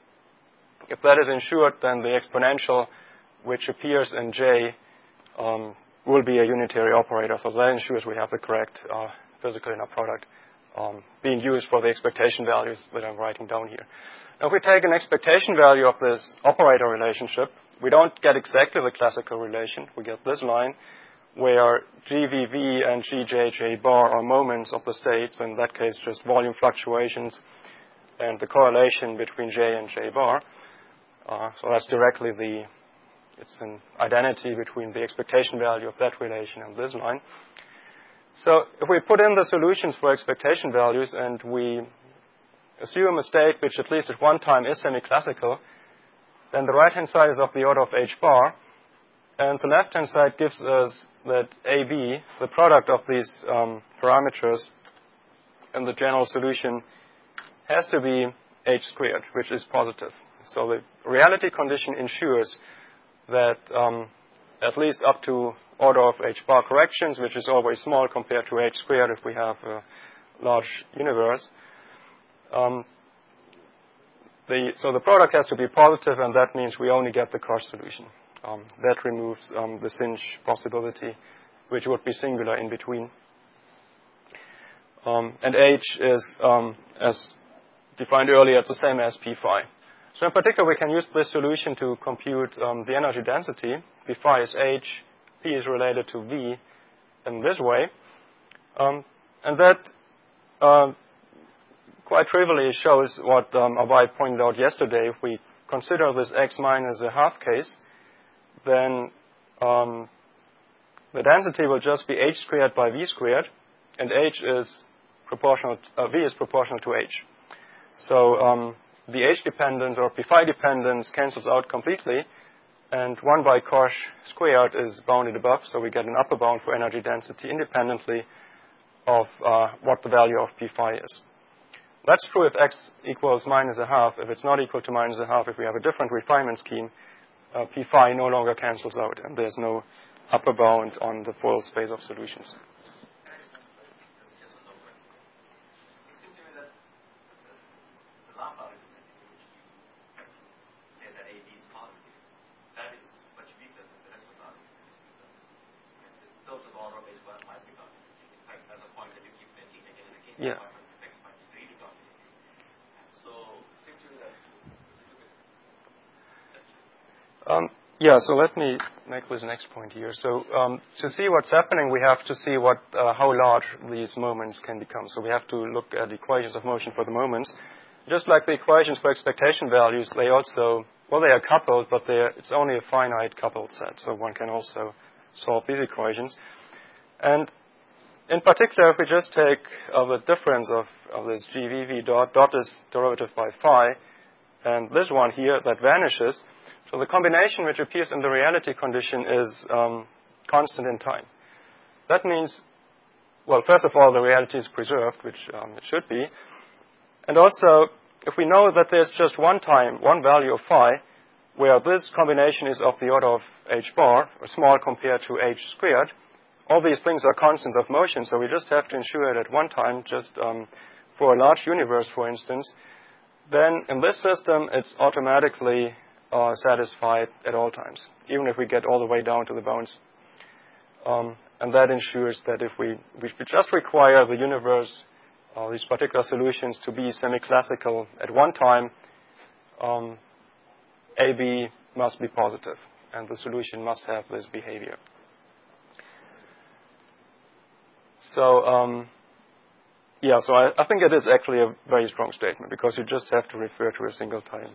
If that is ensured, then the exponential which appears in J um, will be a unitary operator. So that ensures we have the correct uh, physical inner product um, being used for the expectation values that I'm writing down here. Now, if we take an expectation value of this operator relationship, we don't get exactly the classical relation. We get this line where G V V and G J J bar are moments of the states, in that case just volume fluctuations and the correlation between J and J bar. Uh, so that's directly the, it's an identity between the expectation value of that relation and this line. So if we put in the solutions for expectation values and we assume a state which at least at one time is semi-classical, then the right-hand side is of the order of H bar, and the left-hand side gives us that A B, the product of these um, parameters in the general solution, has to be H squared, which is positive. So the reality condition ensures that um, at least up to order of H bar corrections, which is always small compared to H squared if we have a large universe, um, the, so the product has to be positive, and that means we only get the Cauchy solution. Um, that removes um, the Sinh possibility, which would be singular in between. Um, and H is, um, as defined earlier, the same as P phi. So in particular, we can use this solution to compute um, the energy density. P phi is H, P is related to V in this way. Um, and that uh, quite trivially shows what um, Abhay pointed out yesterday. If we consider this X minus a half case, then um, the density will just be H squared by V squared, and H is proportional, uh, V is proportional to H. So um, the H dependence or P phi dependence cancels out completely, and one by Cauchy squared is bounded above, so we get an upper bound for energy density independently of uh, what the value of P phi is. That's true if X equals minus a half. If it's not equal to minus a half, if we have a different refinement scheme, uh, P phi no longer cancels out, and there's no upper bound on the full space of solutions. Yeah. Um, yeah, so let me make this next point here. So um, to see what's happening, we have to see what uh, how large these moments can become. So we have to look at equations of motion for the moments. Just like the equations for expectation values, they also, well, they are coupled, but they're, it's only a finite coupled set. So one can also solve these equations. And in particular, if we just take uh, the difference of, of this G V V dot, dot is derivative by phi, and this one here that vanishes, so the combination which appears in the reality condition is um, constant in time. That means, well, first of all, the reality is preserved, which um, it should be. And also, if we know that there's just one time, one value of phi, where this combination is of the order of h bar, or small compared to h squared, all these things are constants of motion, so we just have to ensure that at one time, just um, for a large universe, for instance, then in this system, it's automatically uh, satisfied at all times, even if we get all the way down to the bounds. Um, and that ensures that if we, we just require the universe, uh, these particular solutions, to be semi-classical at one time, um, A B must be positive, and the solution must have this behavior. So, um, yeah, so I, I think it is actually a very strong statement, because you just have to refer to a single time.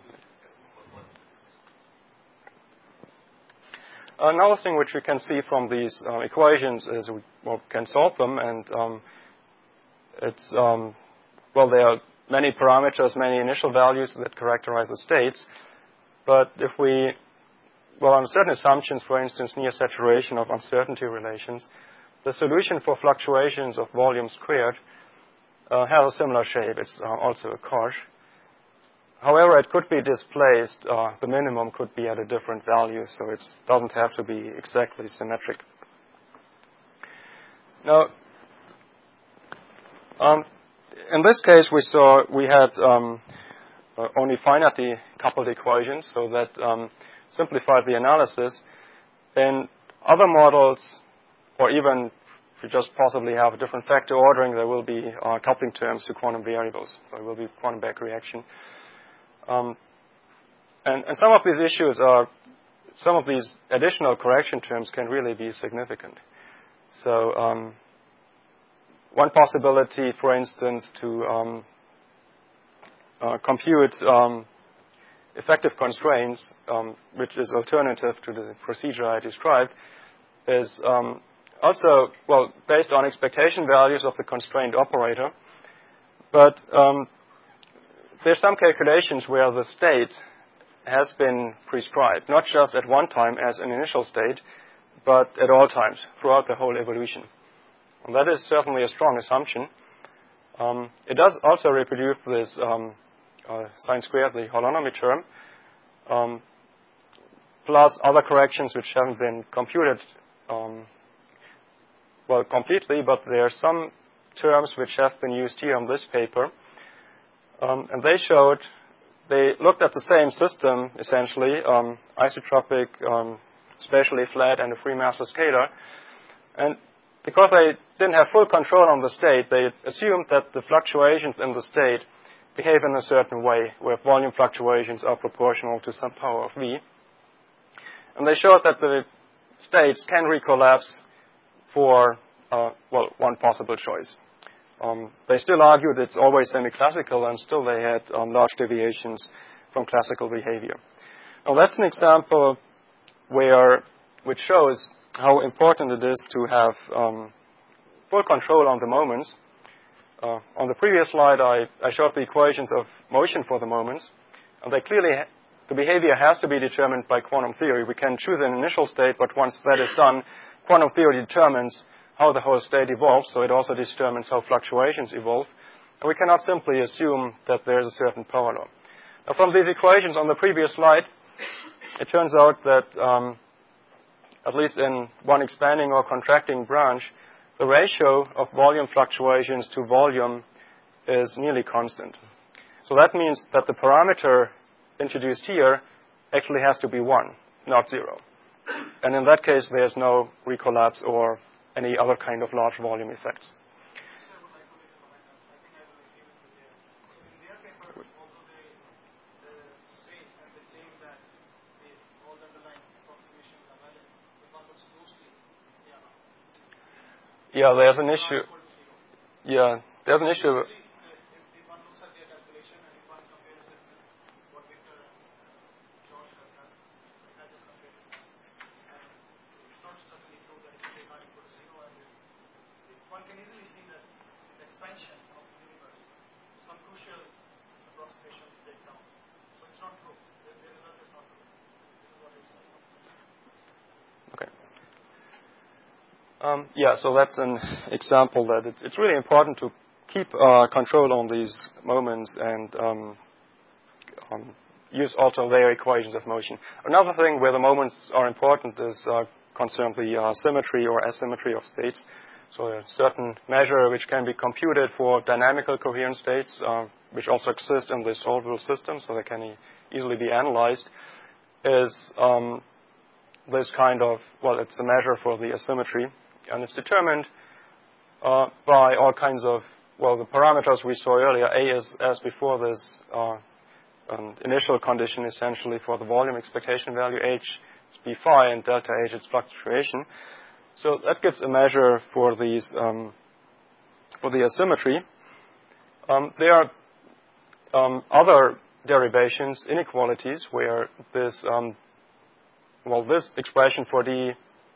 Another thing which we can see from these uh, equations is we well, can solve them, and um, it's, um, well, there are many parameters, many initial values that characterize the states. But if we, well, on certain assumptions, for instance, near saturation of uncertainty relations, the solution for fluctuations of volume squared uh, has a similar shape. It's uh, also a cosh. However, it could be displaced. Uh, the minimum could be at a different value, so it doesn't have to be exactly symmetric. Now, um, in this case, we saw we had um, uh, only finitely coupled equations, so that um, simplified the analysis. In other models, or even if you just possibly have a different factor ordering, there will be uh, coupling terms to quantum variables. So there will be quantum back reaction. Um, and, and some of these issues are, some of these additional correction terms can really be significant. So um, one possibility, for instance, to um, uh, compute um, effective constraints, um, which is alternative to the procedure I described, is um, also, well, based on expectation values of the constraint operator. But um, there's some calculations where the state has been prescribed, not just at one time as an initial state, but at all times throughout the whole evolution. And that is certainly a strong assumption. Um, it does also reproduce this um, uh, sine squared, the holonomy term, um, plus other corrections which haven't been computed um, well completely, but there are some terms which have been used here on this paper. Um, and they showed, they looked at the same system, essentially, um, isotropic, um, spatially flat, and a free massless scalar. And because they didn't have full control on the state, they assumed that the fluctuations in the state behave in a certain way, where volume fluctuations are proportional to some power of v. And they showed that the states can recollapse for, uh, well, one possible choice. Um, they still argued it's always semi-classical, and still they had um, large deviations from classical behavior. Now, that's an example where, which shows how important it is to have um, full control on the moments. Uh, on the previous slide, I, I showed the equations of motion for the moments, and they clearly, ha- the behavior has to be determined by quantum theory. We can choose an initial state, but once that is done, quantum theory determines how the whole state evolves, so it also determines how fluctuations evolve. And we cannot simply assume that there's a certain power law. Now, from these equations on the previous slide, it turns out that, um, at least in one expanding or contracting branch, the ratio of volume fluctuations to volume is nearly constant. So that means that the parameter introduced here actually has to be one, not zero. And in that case, there's no recollapse or any other kind of large volume effects. Yeah, there's an issue. Yeah, there's an issue. Um, yeah, so that's an example that it's, it's really important to keep uh, control on these moments and um, um, use also their equations of motion. Another thing where the moments are important is uh, concerned the uh, symmetry or asymmetry of states. So a certain measure which can be computed for dynamical coherent states, uh, which also exist in the solvable system, so they can e- easily be analyzed, is um, this kind of, well, it's a measure for the asymmetry. And it's determined uh, by all kinds of, well, the parameters we saw earlier. A is, as before, this uh, an initial condition essentially for the volume expectation value. H is B phi, and delta H is fluctuation. So that gives a measure for these um, for the asymmetry. Um, there are um, other derivations, inequalities, where this um, well, this expression for D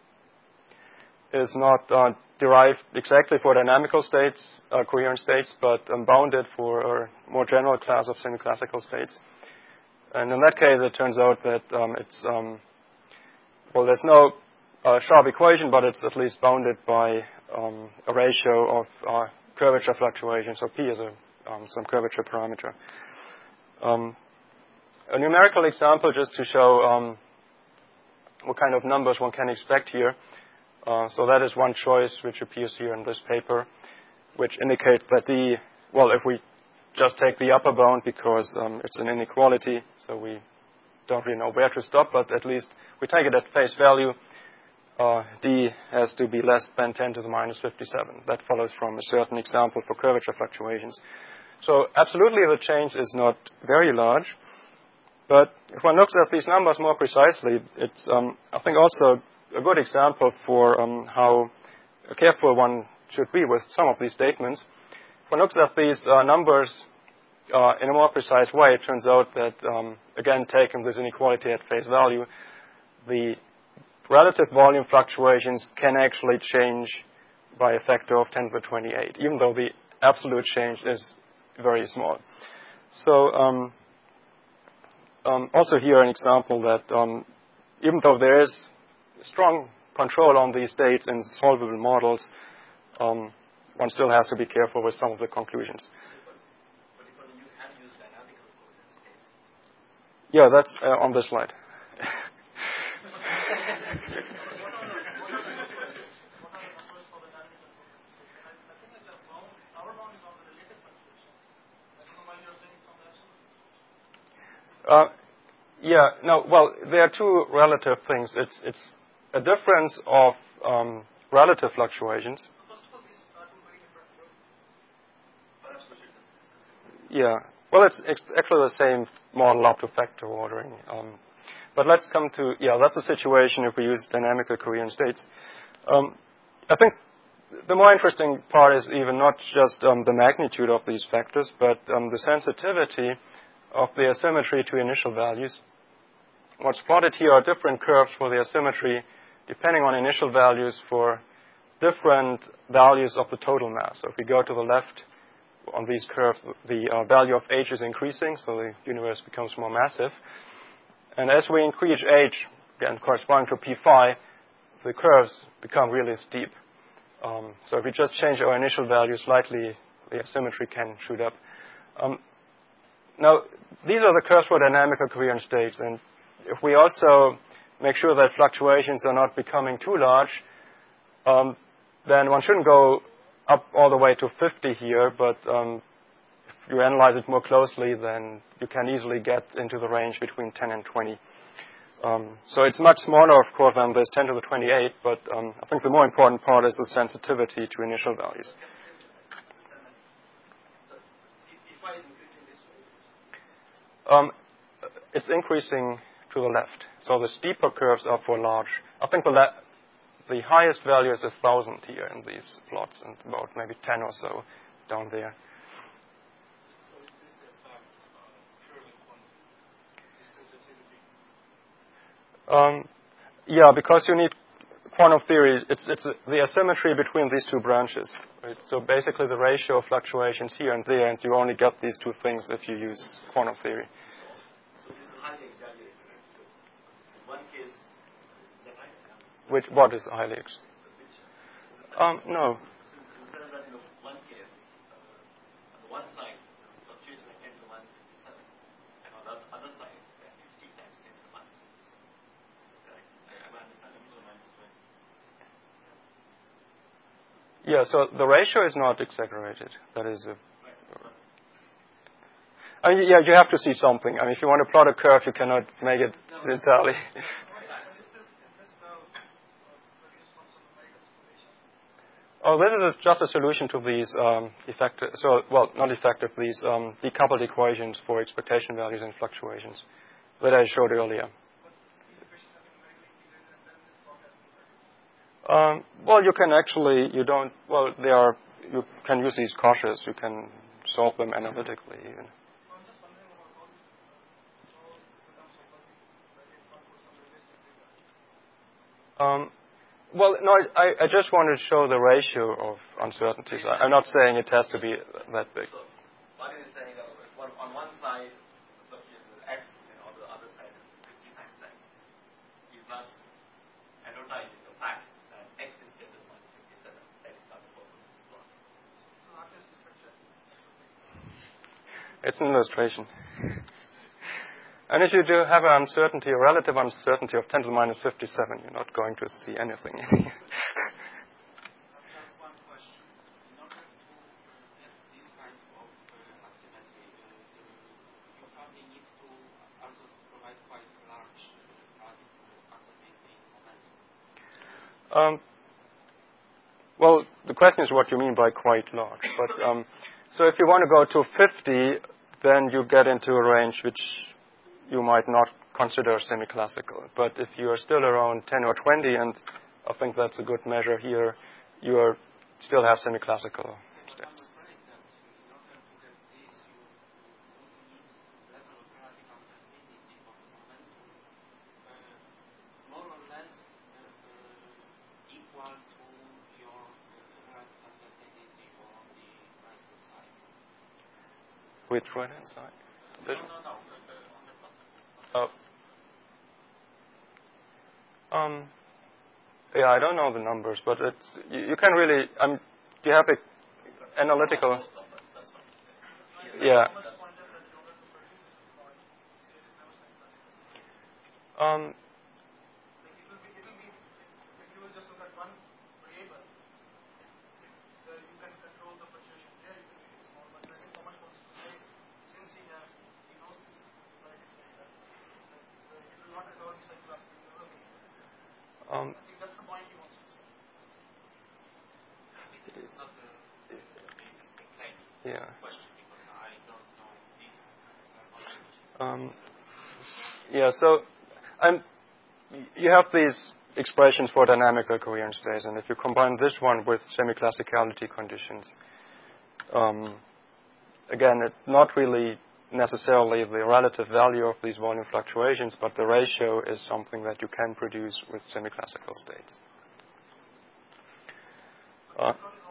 is not uh, derived exactly for dynamical states, uh, coherent states, but um, bounded for a more general class of semi-classical states. And in that case, it turns out that um, it's, um, well, there's no uh, sharp equation, but it's at least bounded by um, a ratio of uh, curvature fluctuations. So P is a, um, some curvature parameter. Um, a numerical example just to show um, what kind of numbers one can expect here. Uh, so that is one choice which appears here in this paper, which indicates that the, well, if we just take the upper bound because um, it's an inequality, so we don't really know where to stop, but at least we take it at face value, uh, D has to be less than ten to the minus fifty-seven. That follows from a certain example for curvature fluctuations. So absolutely the change is not very large, but if one looks at these numbers more precisely, it's, um, I think, also a good example for um, how careful one should be with some of these statements. If one looks at these uh, numbers uh, in a more precise way, it turns out that, um, again, taking this inequality at face value, the relative volume fluctuations can actually change by a factor of ten to the twenty-eight, even though the absolute change is very small. So um, um, also here an example that um, even though there is strong control on these states in solvable models, um, one still has to be careful with some of the conclusions. But if you had used dynamical coherent states. Yeah, that's uh, on this slide. uh, yeah, no, well, there are two relative things. It's, it's a difference of um, relative fluctuations. Yeah, well, it's ex- actually the same model up to factor ordering. Um, but let's come to, yeah, that's a situation if we use dynamical coherent states. Um, I think the more interesting part is even not just um, the magnitude of these factors, but um, the sensitivity of the asymmetry to initial values. What's plotted here are different curves for the asymmetry depending on initial values for different values of the total mass. So if we go to the left on these curves, the uh, value of H is increasing, so the universe becomes more massive. And as we increase H, again corresponding to P phi, the curves become really steep. Um, so if we just change our initial value slightly, the asymmetry can shoot up. Um, now, these are the curves for dynamical coherent states, and if we also make sure that fluctuations are not becoming too large, um, then one shouldn't go up all the way to fifty here, but um, if you analyze it more closely, then you can easily get into the range between ten and twenty. Um, so it's much smaller, of course, than this ten to the twenty-eight, but um, I think the more important part is the sensitivity to initial values. Um, it's increasing to the left. So the steeper curves are for large. I think the, la- the highest value is a thousand here in these plots, and about maybe ten or so down there. So is this effect uh, purely quantum, the sensitivity? Um, yeah, because you need quantum theory. It's it's a, the asymmetry between these two branches. Right? So basically, the ratio of fluctuations here and there, and you only get these two things if you use quantum theory. So this is highly exaggerated. Right? One case, is that right? Which what is highly ex- Um, no. Consider that in the one case, uh, on the one side, the fluctuation like ten to the minus fifty-seven, and on the other side, uh, fifty times ten to the minus fifty-seven. Correct? I, I understand the middle minus twenty. Yeah, so the ratio is not exaggerated. That is a. I mean, yeah, you have to see something. I mean, if you want to plot a curve, you cannot make it entirely. Oh, this is just a solution to these um, effective, so, well, not effective, these um, decoupled equations for expectation values and fluctuations that I showed earlier. Um, well, you can actually, you don't, well, they are, you can use these cautious, you can solve them analytically even. Um, well, no, I, I just wanted to show the ratio of uncertainties. I, I'm not saying it has to be that big. So, Martin is saying that one, on one side, the fluctuation is X, and on the other side is fifty times X. He's not advertising the fact that X is ten to the minus fifty-seven. That is not the purpose of this plot. It's an illustration. And if you do have an uncertainty, a relative uncertainty of ten to the minus fifty-seven, you're not going to see anything. Just one question. In order to get this kind of uh, asymmetry, uh, you probably need to also provide quite large uh, uncertainty in momentum. Um, well, the question is what you mean by quite large. But um, so if you want to go to fifty, then you get into a range which you might not consider semi-classical. But if you are still around ten or twenty, and I think that's a good measure here, you are still have semi-classical steps. Which right-hand side? No, no, no. Oh. Um, yeah, I don't know the numbers, but it's you, you can really. Um, do you have a analytical? Yeah. Um. Um, I think that's the point he wants to say. It's not a, a claim yeah. question because I don't know this uh, Um, yeah. So, um, you have these expressions for dynamical coherent states, and if you combine this one with semi-classicality conditions, um, again, it's not really necessarily the relative value of these volume fluctuations, but the ratio is something that you can produce with semi-classical states. Uh,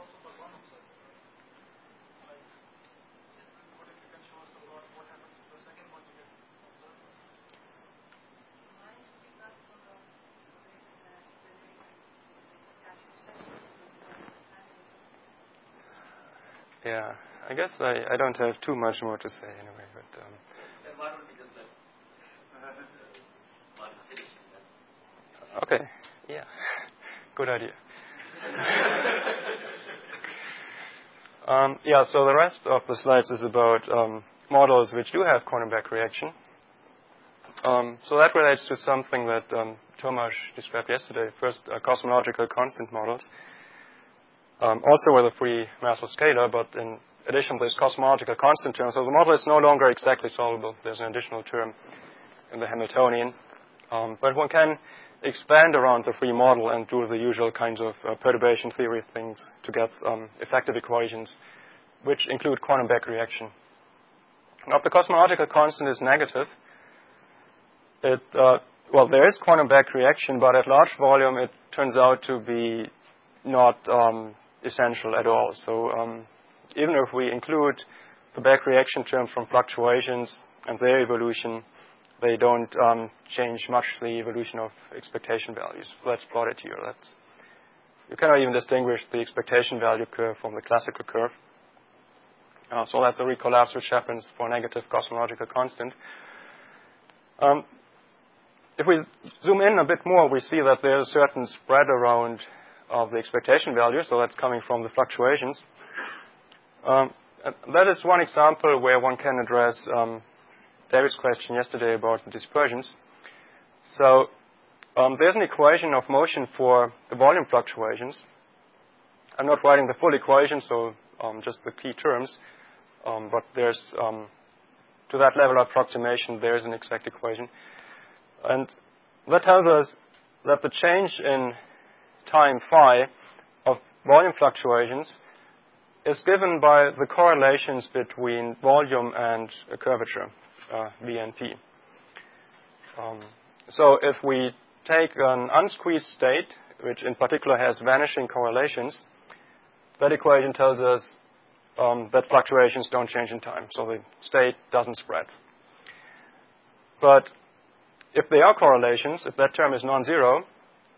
yeah, I guess I, I don't have too much more to say anyway. But um, Then why don't we just let Martin finish and then? okay, yeah, good idea. um, yeah, so the rest of the slides is about um, models which do have quantum-back reaction. Um, so that relates to something that um, Tomasz described yesterday. First, uh, cosmological constant models. Um, also with a free massive scalar, but in addition, there's cosmological constant term. So the model is no longer exactly solvable. There's an additional term in the Hamiltonian. Um, but one can expand around the free model and do the usual kinds of uh, perturbation theory things to get um, effective equations, which include quantum back reaction. Now, if the cosmological constant is negative, it uh, well, there is quantum back reaction, but at large volume, it turns out to be not um, essential at all. So um, even if we include the back reaction terms from fluctuations and their evolution, they don't um, change much the evolution of expectation values. Let's plot it here. That's, you cannot even distinguish the expectation value curve from the classical curve. Uh, so that's the recollapse which happens for negative cosmological constant. Um, if we zoom in a bit more, we see that there's a certain spread around of the expectation value, so that's coming from the fluctuations. Um, that is one example where one can address um, David's question yesterday about the dispersions. So um, there's an equation of motion for the volume fluctuations. I'm not writing the full equation, so um, just the key terms. Um, but there's, um, to that level of approximation, there is an exact equation. And that tells us that the change in time phi of volume fluctuations is given by the correlations between volume and a curvature, uh, V and P. Um, so if we take an unsqueezed state, which in particular has vanishing correlations, that equation tells us um, that fluctuations don't change in time, so the state doesn't spread. But if they are correlations, if that term is non-zero,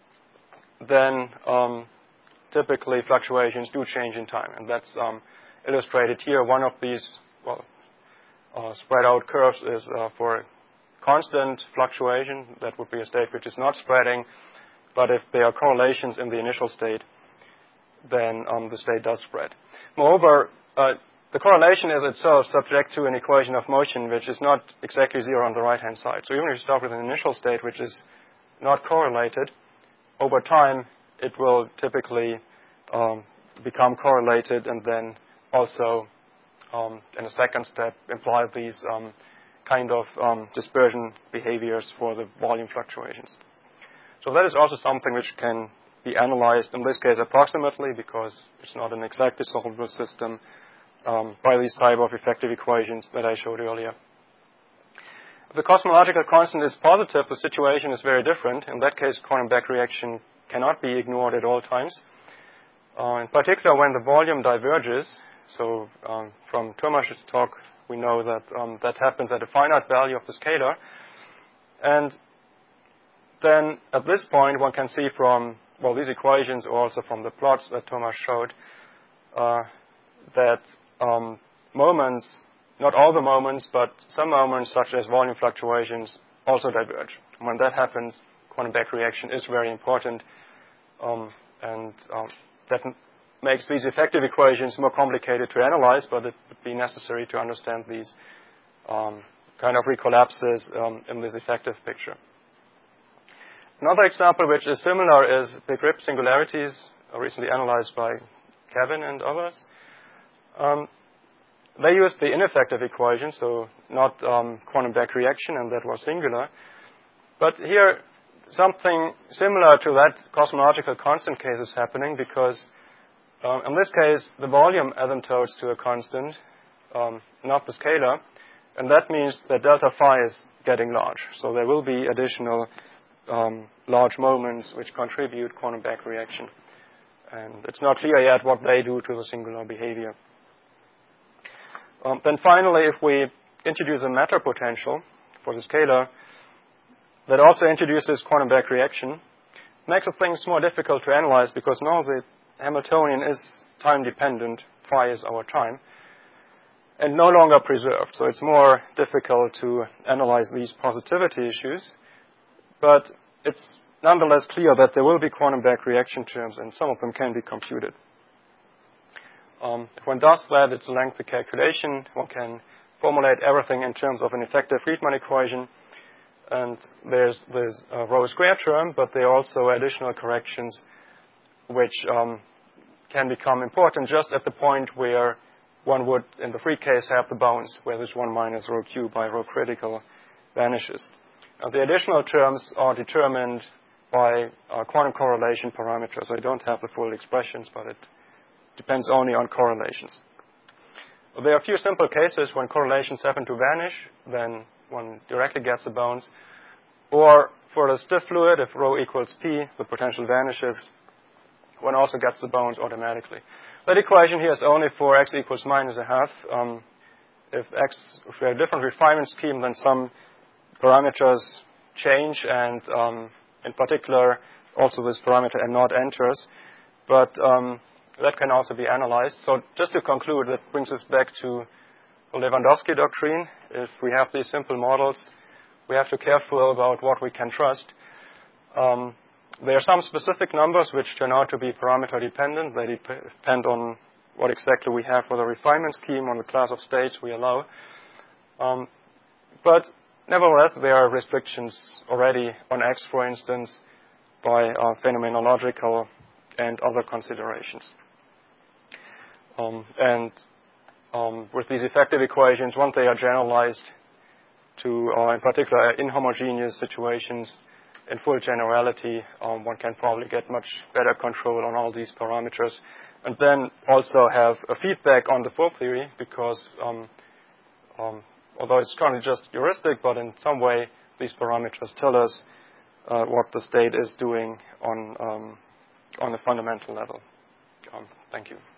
then um, typically fluctuations do change in time, and that's um, illustrated here. One of these, well, uh, spread out curves is uh, for constant fluctuation. That would be a state which is not spreading, but if there are correlations in the initial state, then um, the state does spread. Moreover, uh, the correlation is itself subject to an equation of motion which is not exactly zero on the right-hand side. So even if you start with an initial state which is not correlated, over time it will typically um, become correlated and then also, um, in a second step, imply these um, kind of um, dispersion behaviors for the volume fluctuations. So that is also something which can be analyzed, in this case approximately, because it's not an exactly solvable system, um, by these type of effective equations that I showed earlier. If the cosmological constant is positive, the situation is very different. In that case, quantum back reaction cannot be ignored at all times. Uh, in particular, when the volume diverges, so um, from Tomáš's talk, we know that um, that happens at a finite value of the scalar. And then at this point, one can see from, well, these equations, or also from the plots that Tomáš showed, uh, that um, moments, not all the moments, but some moments, such as volume fluctuations, also diverge. When that happens, quantum back reaction is very important, um, and um, that makes these effective equations more complicated to analyze, but it would be necessary to understand these um, kind of recollapses um, in this effective picture. Another example which is similar is big rip singularities, recently analyzed by Kevin and others. Um, they used the ineffective equation, so not um, quantum back reaction, and that was singular. But here, something similar to that cosmological constant case is happening, because um, in this case, the volume asymptotes to a constant, um, not the scalar, and that means that delta phi is getting large. So there will be additional um, large moments which contribute quantum back reaction. And it's not clear yet what they do to the singular behavior. Um, then finally, if we introduce a matter potential for the scalar that also introduces quantum back reaction, makes things more difficult to analyze, because now the Hamiltonian is time-dependent, phi is our time, and no longer preserved. So it's more difficult to analyze these positivity issues, but it's nonetheless clear that there will be quantum back reaction terms, and some of them can be computed. Um, if one does that, it's a lengthy calculation. One can formulate everything in terms of an effective Friedmann equation. And there's this uh, rho square term, but there are also additional corrections which um, can become important just at the point where one would, in the free case, have the bounds, where this one minus rho cube by rho critical vanishes. Now, the additional terms are determined by uh, quantum correlation parameters. I don't have the full expressions, but it depends only on correlations. There are a few simple cases when correlations happen to vanish, then one directly gets the bounds. Or for the stiff fluid, if rho equals p, the potential vanishes, one also gets the bounds automatically. That equation here is only for x equals minus a half. Um, if x, if we have a different refinement scheme, then some parameters change, and um, in particular, also this parameter n naught enters. But um, that can also be analyzed. So just to conclude, that brings us back to the Lewandowski doctrine. If we have these simple models, we have to be careful about what we can trust. Um, there are some specific numbers which turn out to be parameter dependent. They dep- depend on what exactly we have for the refinement scheme, on the class of states we allow. Um, but nevertheless, there are restrictions already on X, for instance, by uh, phenomenological and other considerations. Um, and um, with these effective equations, once they are generalized to, uh, in particular, inhomogeneous situations, in full generality, um, one can probably get much better control on all these parameters, and then also have a feedback on the full theory, because um, um, although it's currently just heuristic, but in some way these parameters tell us uh, what the state is doing on um, on a fundamental level. Um, thank you.